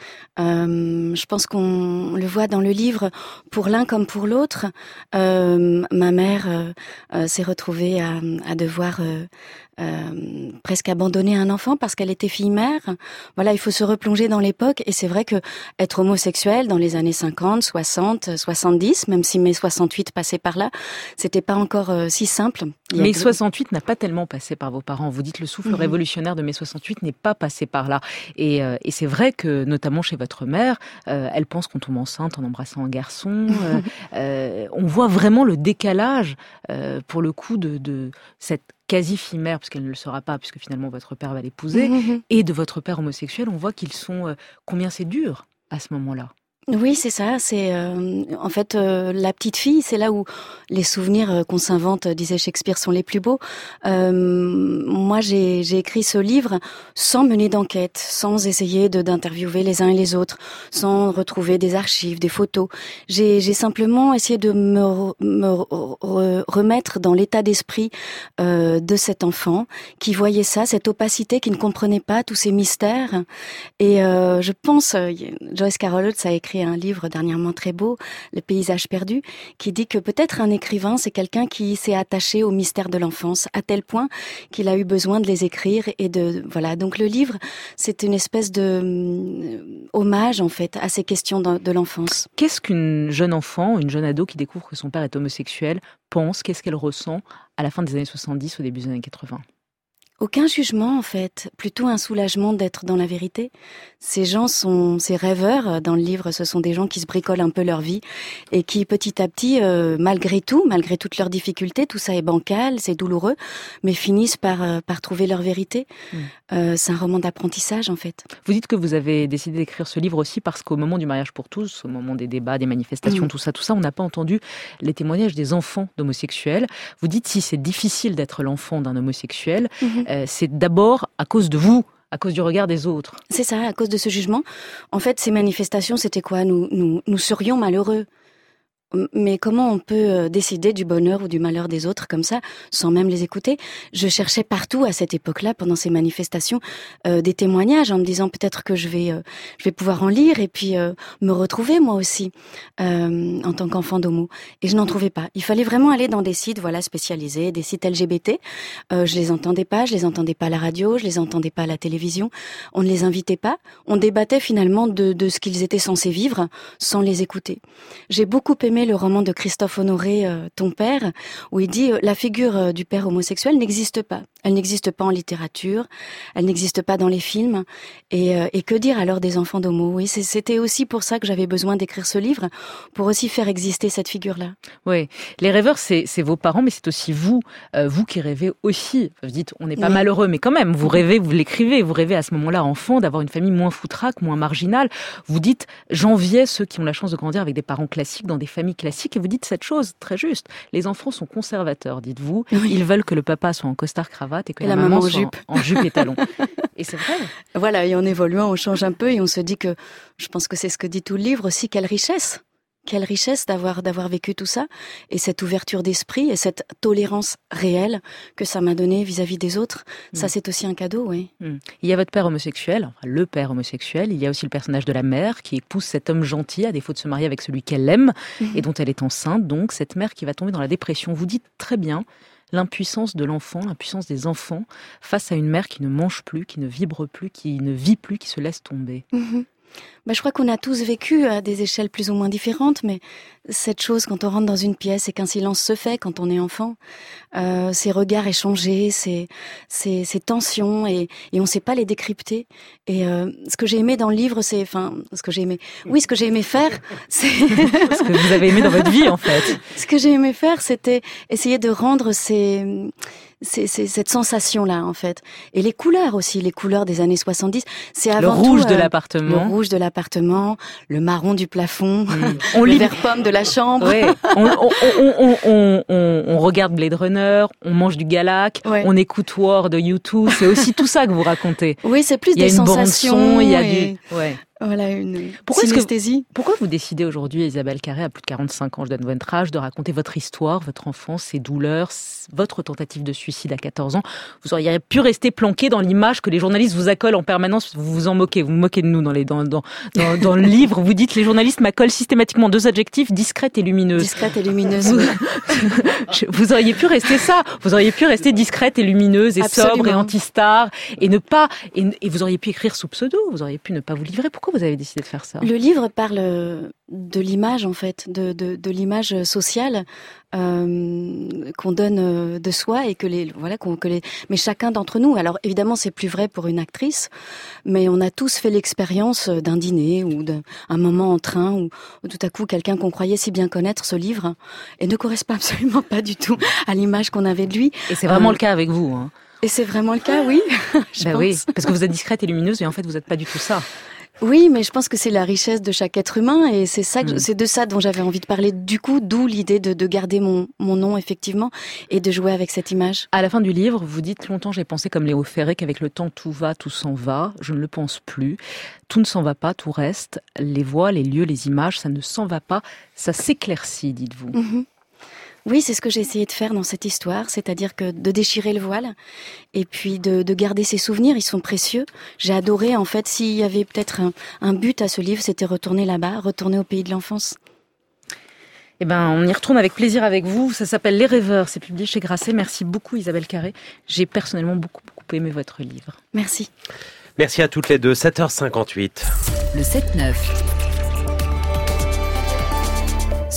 [SPEAKER 6] Euh, je pense qu'on le voit dans le livre, pour l'un comme pour l'autre. Euh, ma mère euh, euh, s'est retrouvée à, à devoir euh, euh, presque abandonner un enfant parce qu'elle était fille-mère. Voilà, il faut se replonger dans l'époque, et c'est vrai que être homosexuel dans les années cinquante, soixante, soixante-dix, même si mai soixante-huit passait par là, c'était pas encore euh, si simple.
[SPEAKER 5] mai soixante-huit n'a pas tellement passé par vos parents. Vous dites le souffle mmh. révolutionnaire de mai soixante-huit n'est pas passé par là. Et, euh, et c'est vrai que, notamment chez votre mère, euh, elle pense qu'on tombe enceinte en embrassant un garçon. euh, euh, on voit vraiment le décalage, euh, pour le coup, de, de cette quasi-fille-mère, parce qu'elle ne le sera pas, puisque finalement votre père va l'épouser, mmh. et de votre père homosexuel. On voit qu'ils sont... Euh, combien c'est dur à ce moment-là.
[SPEAKER 6] Oui, c'est ça. C'est euh, en fait euh, la petite fille. C'est là où les souvenirs euh, qu'on s'invente, disait Shakespeare, sont les plus beaux. Euh, moi, j'ai, j'ai écrit ce livre sans mener d'enquête, sans essayer de d'interviewer les uns et les autres, sans retrouver des archives, des photos. J'ai, j'ai simplement essayé de me, me re, remettre dans l'état d'esprit euh, de cet enfant qui voyait ça, cette opacité, qui ne comprenait pas tous ces mystères. Et euh, je pense, euh, Joyce Carol Oates a écrit un livre dernièrement très beau, Le paysage perdu, qui dit que peut-être un écrivain, c'est quelqu'un qui s'est attaché aux mystères de l'enfance, à tel point qu'il a eu besoin de les écrire. Et de voilà. Donc le livre, c'est une espèce de euh, hommage, en fait, à ces questions de, de l'enfance.
[SPEAKER 5] Qu'est-ce qu'une jeune enfant, une jeune ado qui découvre que son père est homosexuel pense? Qu'est-ce qu'elle ressent à la fin des années soixante-dix, au début des années quatre-vingts?
[SPEAKER 6] Aucun jugement en fait, plutôt un soulagement d'être dans la vérité. Ces gens sont, ces rêveurs dans le livre, ce sont des gens qui se bricolent un peu leur vie et qui petit à petit, euh, malgré tout, malgré toutes leurs difficultés, tout ça est bancal, c'est douloureux, mais finissent par, euh, par trouver leur vérité. Mmh. Euh, c'est un roman d'apprentissage en fait.
[SPEAKER 5] Vous dites que vous avez décidé d'écrire ce livre aussi parce qu'au moment du mariage pour tous, au moment des débats, des manifestations, mmh. tout ça, tout ça, on n'a pas entendu les témoignages des enfants d'homosexuels. Vous dites si c'est difficile d'être l'enfant d'un homosexuel, mmh. euh, c'est d'abord à cause de vous, à cause du regard des autres.
[SPEAKER 6] C'est ça, à cause de ce jugement. En fait, ces manifestations, c'était quoi ? Nous, nous, nous serions malheureux. Mais comment on peut décider du bonheur ou du malheur des autres comme ça, sans même les écouter ? Je cherchais partout à cette époque-là, pendant ces manifestations, euh, des témoignages en me disant peut-être que je vais, euh, je vais pouvoir en lire et puis euh, me retrouver moi aussi euh, en tant qu'enfant d'homo. Et je n'en trouvais pas. Il fallait vraiment aller dans des sites, voilà, spécialisés, des sites L G B T. Euh, je les entendais pas, je les entendais pas à la radio, je les entendais pas à la télévision. On ne les invitait pas. On débattait finalement de, de ce qu'ils étaient censés vivre, sans les écouter. J'ai beaucoup aimé le roman de Christophe Honoré, euh, Ton père, où il dit euh, la figure euh, du père homosexuel n'existe pas. Elle n'existe pas en littérature, elle n'existe pas dans les films. Et, euh, et que dire alors des enfants d'homo ? Oui, c'était aussi pour ça que j'avais besoin d'écrire ce livre, pour aussi faire exister cette figure-là.
[SPEAKER 5] Oui, les rêveurs, c'est vos parents, mais c'est aussi vous, euh, vous qui rêvez aussi. Vous dites, on n'est pas oui. malheureux, mais quand même, vous rêvez, vous l'écrivez, vous rêvez à ce moment-là, enfant, d'avoir une famille moins foutraque, moins marginale. Vous dites, j'enviais ceux qui ont la chance de grandir avec des parents classiques, dans des familles classiques, et vous dites cette chose très juste. Les enfants sont conservateurs, dites-vous. Oui. Ils veulent que le papa soit en costard-cravate et que et la, la maman, maman en soit jupe. En, en jupe et talons. Et c'est vrai.
[SPEAKER 6] Voilà, et en évoluant, on change un peu et on se dit que, je pense que c'est ce que dit tout le livre aussi, quelle richesse. Quelle richesse d'avoir d'avoir vécu tout ça et cette ouverture d'esprit et cette tolérance réelle que ça m'a donné vis-à-vis des autres. Mmh. Ça, c'est aussi un cadeau, oui.
[SPEAKER 5] Mmh. Il y a votre père homosexuel, enfin le père homosexuel. Il y a aussi le personnage de la mère qui épouse cet homme gentil à défaut de se marier avec celui qu'elle aime mmh. et dont elle est enceinte. Donc, cette mère qui va tomber dans la dépression. Vous dites très bien l'impuissance de l'enfant, l'impuissance des enfants face à une mère qui ne mange plus, qui ne vibre plus, qui ne vit plus, qui se laisse tomber.
[SPEAKER 6] Mmh. Bah, je crois qu'on a tous vécu à des échelles plus ou moins différentes, mais cette chose quand on rentre dans une pièce et qu'un silence se fait quand on est enfant, euh, ces regards échangés, ces, ces, ces tensions, et, et on ne sait pas les décrypter. Et euh, ce que j'ai aimé dans le livre, c'est, enfin, ce que j'ai aimé, oui, ce que j'ai aimé faire, c'est
[SPEAKER 5] ce que vous avez aimé dans votre vie, en fait.
[SPEAKER 6] Ce que j'ai aimé faire, c'était essayer de rendre ces C'est, c'est cette sensation-là, en fait. Et les couleurs aussi, les couleurs des années soixante-dix. C'est avant
[SPEAKER 5] tout... Le rouge
[SPEAKER 6] tout,
[SPEAKER 5] de
[SPEAKER 6] euh,
[SPEAKER 5] l'appartement.
[SPEAKER 6] Le rouge de l'appartement, le marron du plafond, mmh. on le lit... vert pomme de la chambre.
[SPEAKER 5] Ouais. on, on, on, on, on, on, on regarde Blade Runner, on mange du Galac, ouais. on écoute War de U deux. C'est aussi tout ça que vous racontez.
[SPEAKER 6] Oui, c'est plus
[SPEAKER 5] il y a
[SPEAKER 6] des
[SPEAKER 5] une
[SPEAKER 6] sensations.
[SPEAKER 5] Bande son, il y a
[SPEAKER 6] et...
[SPEAKER 5] du... Ouais.
[SPEAKER 6] Voilà, une
[SPEAKER 5] pourquoi
[SPEAKER 6] synesthésie.
[SPEAKER 5] Que, pourquoi vous décidez aujourd'hui, Isabelle Carré, à plus de quarante-cinq ans, je donne votre âge, de raconter votre histoire, votre enfance, ses douleurs, votre tentative de suicide à quatorze ans? Vous auriez pu rester planqué dans l'image que les journalistes vous accolent en permanence. Vous vous en moquez, vous vous moquez de nous dans, les, dans, dans, dans, dans le livre. Vous dites, les journalistes m'accolent systématiquement deux adjectifs, discrète et lumineuse.
[SPEAKER 6] Discrète et lumineuse.
[SPEAKER 5] Vous, vous auriez pu rester ça. Vous auriez pu rester discrète et lumineuse et Absolument. sobre et anti-star et ne pas, et, et vous auriez pu écrire sous pseudo. Vous auriez pu ne pas vous livrer. Pourquoi vous avez décidé de faire ça?
[SPEAKER 6] Le livre parle de l'image, en fait, de, de, de l'image sociale euh, qu'on donne de soi et que les voilà qu'on, que les mais chacun d'entre nous. Alors évidemment, c'est plus vrai pour une actrice, mais on a tous fait l'expérience d'un dîner ou d'un un moment en train où, où tout à coup quelqu'un qu'on croyait si bien connaître se livre et ne correspond absolument pas du tout à l'image qu'on avait de lui.
[SPEAKER 5] Et c'est vraiment euh, le cas avec vous. Hein.
[SPEAKER 6] Et c'est vraiment le cas, oui. je
[SPEAKER 5] bah
[SPEAKER 6] pense.
[SPEAKER 5] Oui, parce que vous êtes discrète et lumineuse, mais en fait, vous n'êtes pas du tout ça.
[SPEAKER 6] Oui, mais je pense que c'est la richesse de chaque être humain et c'est ça, que, mmh. c'est de ça dont j'avais envie de parler. Du coup, d'où l'idée de, de garder mon, mon nom effectivement et de jouer avec cette image.
[SPEAKER 5] À la fin du livre, vous dites longtemps j'ai pensé comme Léo Ferré qu'avec le temps tout va, tout s'en va. Je ne le pense plus. Tout ne s'en va pas, tout reste. Les voix, les lieux, les images, ça ne s'en va pas. Ça s'éclaircit, dites-vous.
[SPEAKER 6] Mmh. Oui, c'est ce que j'ai essayé de faire dans cette histoire, c'est-à-dire que de déchirer le voile et puis de, de garder ses souvenirs, ils sont précieux. J'ai adoré, en fait, s'il y avait peut-être un, un but à ce livre, c'était retourner là-bas, retourner au pays de l'enfance.
[SPEAKER 5] Eh ben, on y retourne avec plaisir avec vous. Ça s'appelle Les Rêveurs, c'est publié chez Grasset. Merci beaucoup Isabelle Carré. J'ai personnellement beaucoup, beaucoup aimé votre livre.
[SPEAKER 6] Merci.
[SPEAKER 1] Merci à toutes les deux, sept heures cinquante-huit.
[SPEAKER 21] Le sept neuf.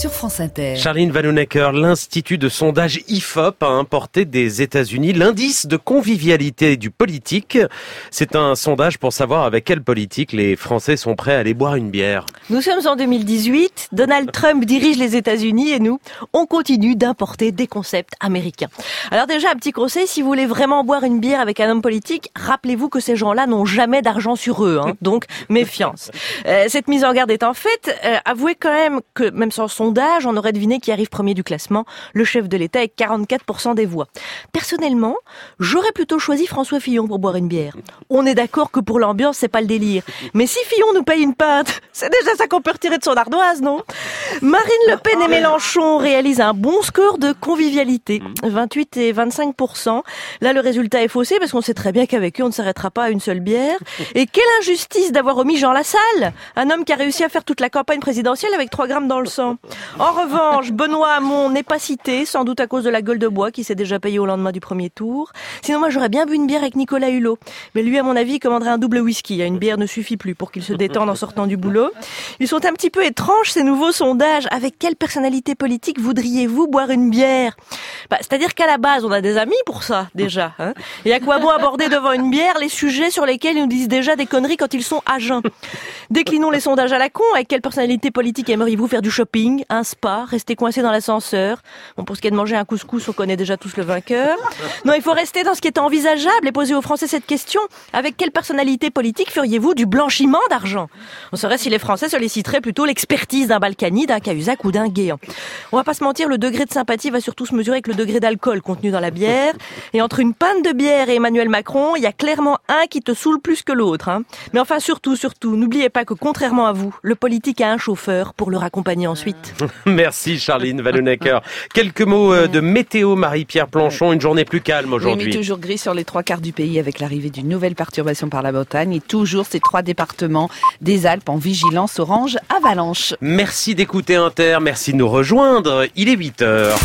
[SPEAKER 21] sur France Inter.
[SPEAKER 1] Charline Vanhoenacker, l'Institut de sondage I F O P a importé des États-Unis l'indice de convivialité du politique. C'est un sondage pour savoir avec quel politique les Français sont prêts à aller boire une bière.
[SPEAKER 7] Nous sommes en deux mille dix-huit, Donald Trump dirige les États-Unis et nous, on continue d'importer des concepts américains. Alors déjà, un petit conseil, si vous voulez vraiment boire une bière avec un homme politique, rappelez-vous que ces gens-là n'ont jamais d'argent sur eux, hein, donc méfiance. Euh, cette mise en garde étant faite, euh, avouez quand même que même sans sondage, on aurait deviné qui arrive premier du classement, le chef de l'État avec quarante-quatre pour cent des voix. Personnellement, j'aurais plutôt choisi François Fillon pour boire une bière. On est d'accord que pour l'ambiance, c'est pas le délire. Mais si Fillon nous paye une pinte, c'est déjà ça qu'on peut retirer de son ardoise, non ? Marine Le Pen et Mélenchon réalisent un bon score de convivialité, vingt-huit et vingt-cinq pour cent. Là, le résultat est faussé parce qu'on sait très bien qu'avec eux, on ne s'arrêtera pas à une seule bière. Et quelle injustice d'avoir omis Jean Lassalle, un homme qui a réussi à faire toute la campagne présidentielle avec trois grammes dans le sang. En revanche, Benoît Hamon n'est pas cité, sans doute à cause de la gueule de bois qui s'est déjà payée au lendemain du premier tour. Sinon, moi, j'aurais bien bu une bière avec Nicolas Hulot. Mais lui, à mon avis, il commanderait un double whisky. Une bière ne suffit plus pour qu'il se détende en sortant du boulot. Ils sont un petit peu étranges, ces nouveaux sondages. Avec quelle personnalité politique voudriez-vous boire une bière ? Bah, c'est-à-dire qu'à la base, on a des amis pour ça, déjà. Hein, et à quoi bon aborder devant une bière les sujets sur lesquels ils nous disent déjà des conneries quand ils sont à jeun ? Déclinons les sondages à la con. Avec quelle personnalité politique aimeriez-vous faire du shopping, un spa, rester coincé dans l'ascenseur ? Bon, pour ce qui est de manger un couscous, on connaît déjà tous le vainqueur. Non, il faut rester dans ce qui est envisageable et poser aux Français cette question. Avec quelle personnalité politique feriez-vous du blanchiment d'argent ? On saurait si les Français solliciteraient plutôt l'expertise d'un Balkany, d'un Cahuzac ou d'un Guéant. On va pas se mentir, le degré de sympathie va surtout se mesurer avec le degré d'alcool contenu dans la bière. Et entre une panne de bière et Emmanuel Macron, il y a clairement un qui te saoule plus que l'autre. Hein. Mais enfin, surtout, surtout, n'oubliez pas que contrairement à vous, le politique a un chauffeur pour le raccompagner ensuite.
[SPEAKER 1] Merci Charline Vanhoenacker. Quelques mots de météo, Marie-Pierre Planchon, une journée plus calme aujourd'hui.
[SPEAKER 9] Oui, mais toujours gris sur les trois quarts du pays avec l'arrivée d'une nouvelle perturbation par la Bretagne et toujours ces trois départements des Alpes en vigilance orange avalanche.
[SPEAKER 1] Merci d'écouter Inter, merci de nous rejoindre. Il est huit heures.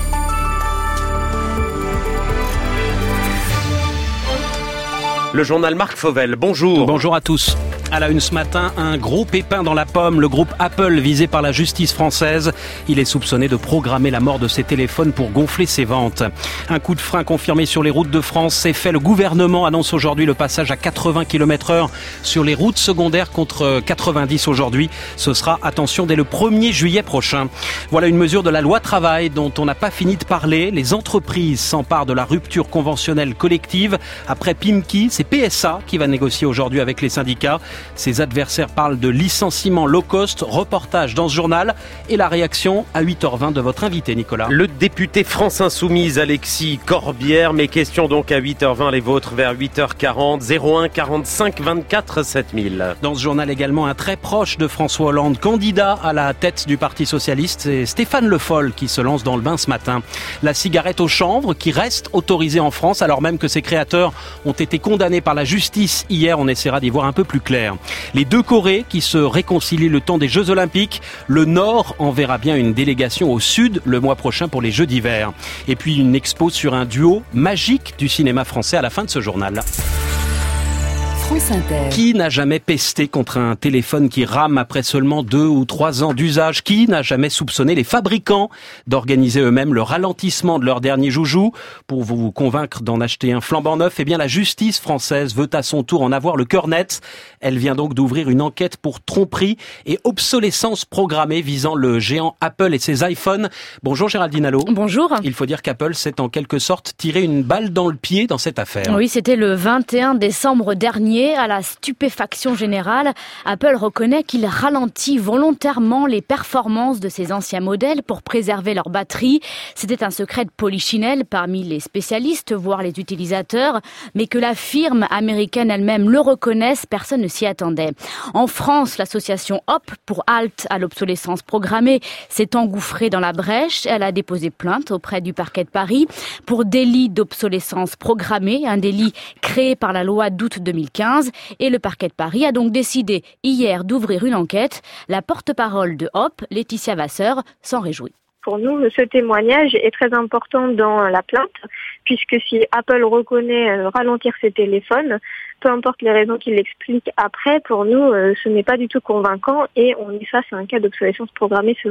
[SPEAKER 1] Le journal Marc Fauvel, bonjour.
[SPEAKER 8] Bonjour à tous. À la une ce matin, un gros pépin dans la pomme. Le groupe Apple visé par la justice française. Il est soupçonné de programmer la mort de ses téléphones pour gonfler ses ventes. Un coup de frein confirmé sur les routes de France. C'est fait. Le gouvernement annonce aujourd'hui le passage à quatre-vingts kilomètres heure sur les routes secondaires contre quatre-vingt-dix aujourd'hui. Ce sera, attention, dès le premier juillet prochain. Voilà une mesure de la loi travail dont on n'a pas fini de parler. Les entreprises s'emparent de la rupture conventionnelle collective. Après Pimki, c'est P S A qui va négocier aujourd'hui avec les syndicats. Ses adversaires parlent de licenciement low cost, reportage dans ce journal et la réaction à huit heures vingt de votre invité Nicolas.
[SPEAKER 1] Le député France Insoumise Alexis Corbière, mes questions donc à huit heures vingt, les vôtres vers huit heures quarante, zéro un quarante-cinq vingt-quatre sept mille.
[SPEAKER 8] Dans ce journal également un très proche de François Hollande, candidat à la tête du Parti Socialiste, c'est Stéphane Le Foll qui se lance dans le bain ce matin. La cigarette au chanvre qui reste autorisée en France alors même que ses créateurs ont été condamnés par la justice hier, on essaiera d'y voir un peu plus clair. Les deux Corées qui se réconcilient le temps des Jeux Olympiques. Le Nord enverra bien une délégation au Sud le mois prochain pour les Jeux d'hiver. Et puis une expo sur un duo magique du cinéma français à la fin de ce journal.
[SPEAKER 21] France Inter.
[SPEAKER 8] Qui n'a jamais pesté contre un téléphone qui rame après seulement deux ou trois ans d'usage ? Qui n'a jamais soupçonné les fabricants d'organiser eux-mêmes le ralentissement de leur dernier joujou pour vous convaincre d'en acheter un flambant neuf ? Eh bien, la justice française veut à son tour en avoir le cœur net. Elle vient donc d'ouvrir une enquête pour tromperie et obsolescence programmée visant le géant Apple et ses iPhones. Bonjour Géraldine Allo.
[SPEAKER 23] Bonjour.
[SPEAKER 8] Il faut dire qu'Apple s'est en quelque sorte tiré une balle dans le pied dans cette affaire.
[SPEAKER 23] Oui, c'était le vingt et un décembre dernier. À la stupéfaction générale, Apple reconnaît qu'il ralentit volontairement les performances de ses anciens modèles pour préserver leur batterie. C'était un secret de polichinelle parmi les spécialistes, voire les utilisateurs, mais que la firme américaine elle-même le reconnaisse, personne ne s'y attendait. En France, l'association Hop pour halte à l'obsolescence programmée s'est engouffrée dans la brèche. Elle a déposé plainte auprès du parquet de Paris pour délit d'obsolescence programmée, un délit créé par la loi d'août deux mille quinze. Et le parquet de Paris a donc décidé hier d'ouvrir une enquête. La porte-parole de Hop, Laetitia Vasseur, s'en réjouit.
[SPEAKER 24] Pour nous, ce témoignage est très important dans la plainte, puisque si Apple reconnaît ralentir ses téléphones, peu importe les raisons qu'il explique après, pour nous, ce n'est pas du tout convaincant et on est face à un cas d'obsolescence programmée selon nous.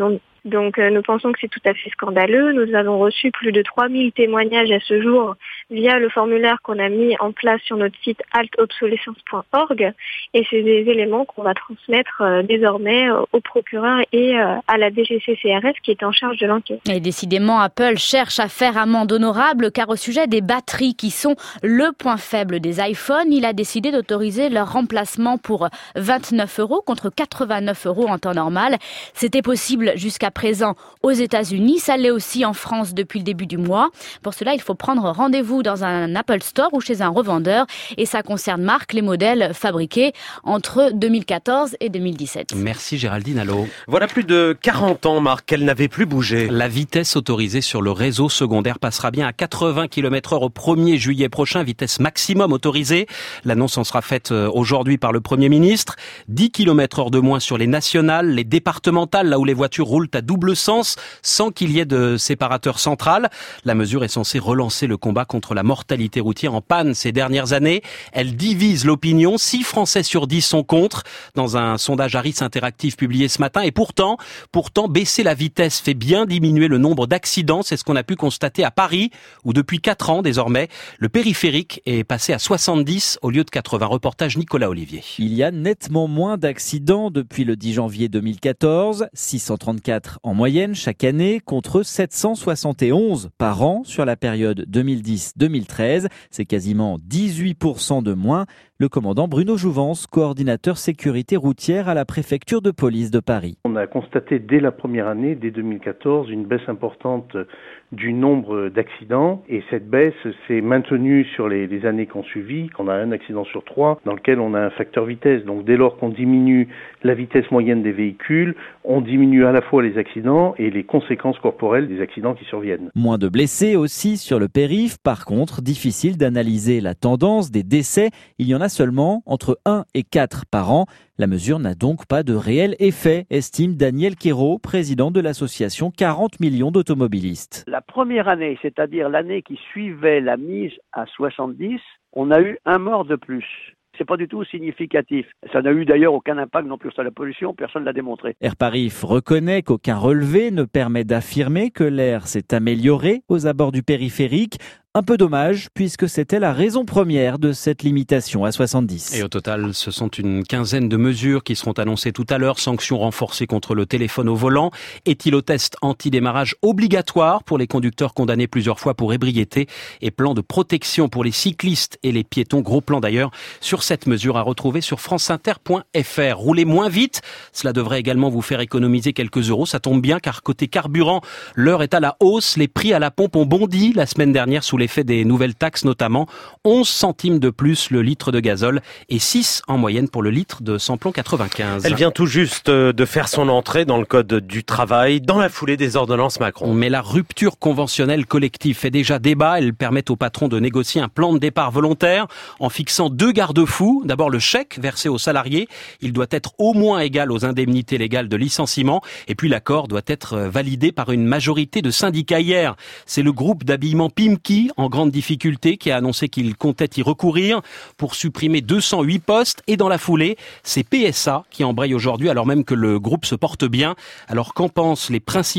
[SPEAKER 24] Donc euh, nous pensons que c'est tout à fait scandaleux. Nous avons reçu plus de trois mille témoignages à ce jour via le formulaire qu'on a mis en place sur notre site alt obsolescence point org, et c'est des éléments qu'on va transmettre euh, désormais euh, au procureur et euh, à la D G C C R F qui est en charge de l'enquête.
[SPEAKER 23] Et décidément, Apple cherche à faire amende honorable car au sujet des batteries qui sont le point faible des iPhones, il a décidé d'autoriser leur remplacement pour vingt-neuf euros contre quatre-vingt-neuf euros en temps normal. C'était possible jusqu'à présent aux États-Unis, ça l'est aussi en France depuis le début du mois. Pour cela, il faut prendre rendez-vous dans un Apple Store ou chez un revendeur et ça concerne, Marc, les modèles fabriqués entre deux mille quatorze et deux mille dix-sept.
[SPEAKER 8] Merci Géraldine Allo.
[SPEAKER 1] Voilà plus de quarante ans, Marc, qu'elle n'avait plus bougé.
[SPEAKER 8] La vitesse autorisée sur le réseau secondaire passera bien à quatre-vingts kilomètres heure au premier juillet prochain, vitesse maximum autorisée. L'annonce en sera faite aujourd'hui par le Premier ministre. dix kilomètres heure de moins sur les nationales, les départementales, là où les voitures roulent à double sens, sans qu'il y ait de séparateur central. La mesure est censée relancer le combat contre la mortalité routière en panne ces dernières années. Elle divise l'opinion. six Français sur dix sont contre, dans un sondage Harris Interactive publié ce matin. Et pourtant, pourtant, baisser la vitesse fait bien diminuer le nombre d'accidents. C'est ce qu'on a pu constater à Paris, où depuis quatre ans désormais, le périphérique est passé à soixante-dix au lieu de quatre-vingts. Reportage Nicolas Olivier.
[SPEAKER 3] Il y a nettement moins d'accidents depuis le dix janvier deux mille quatorze, six cent trente-quatre en moyenne chaque année contre sept cent soixante et onze par an sur la période deux mille dix deux mille treize. C'est quasiment dix-huit pour cent de moins. Le commandant Bruno Jouvence, coordinateur sécurité routière à la préfecture de police de Paris.
[SPEAKER 13] On a constaté dès la première année, dès deux mille quatorze, une baisse importante du nombre d'accidents et cette baisse s'est maintenue sur les, les années qui ont suivi, qu'on a un accident sur trois dans lequel on a un facteur vitesse. Donc dès lors qu'on diminue la vitesse moyenne des véhicules, on diminue à la fois les accidents et les conséquences corporelles des accidents qui surviennent.
[SPEAKER 3] Moins de blessés aussi sur le périph'. Par contre, difficile d'analyser la tendance des décès. Il y en a seulement entre un et quatre par an. La mesure n'a donc pas de réel effet, estime Daniel Quérault, président de l'association quarante millions d'automobilistes.
[SPEAKER 14] La première année, c'est-à-dire l'année qui suivait la mise à soixante-dix, on a eu un mort de plus. C'est pas du tout significatif. Ça n'a eu d'ailleurs aucun impact non plus sur la pollution, personne ne l'a démontré.
[SPEAKER 3] Airparif reconnaît qu'aucun relevé ne permet d'affirmer que l'air s'est amélioré aux abords du périphérique. Un peu dommage, puisque c'était la raison première de cette limitation à soixante-dix.
[SPEAKER 8] Et au total, ce sont une quinzaine de mesures qui seront annoncées tout à l'heure. Sanctions renforcées contre le téléphone au volant, éthylotest anti-démarrage obligatoire pour les conducteurs condamnés plusieurs fois pour ébriété et plan de protection pour les cyclistes et les piétons. Gros plan d'ailleurs sur cette mesure à retrouver sur franceinter point f r. Roulez moins vite, cela devrait également vous faire économiser quelques euros. Ça tombe bien car côté carburant, l'heure est à la hausse. Les prix à la pompe ont bondi la semaine dernière sous les l'effet des nouvelles taxes notamment, onze centimes de plus le litre de gazole et six en moyenne pour le litre de samplon quatre-vingt-quinze.
[SPEAKER 1] Elle vient tout juste de faire son entrée dans le code du travail, dans la foulée des ordonnances Macron.
[SPEAKER 8] Mais la rupture conventionnelle collective fait déjà débat. Elle permet au patron de négocier un plan de départ volontaire en fixant deux garde-fous. D'abord le chèque versé aux salariés. Il doit être au moins égal aux indemnités légales de licenciement. Et puis l'accord doit être validé par une majorité de syndicats. Hier, c'est le groupe d'habillement Pimki en grande difficulté qui a annoncé qu'il comptait y recourir pour supprimer deux cent huit postes. Et dans la foulée, c'est P S A qui embraye aujourd'hui alors même que le groupe se porte bien. Alors qu'en pensent les principaux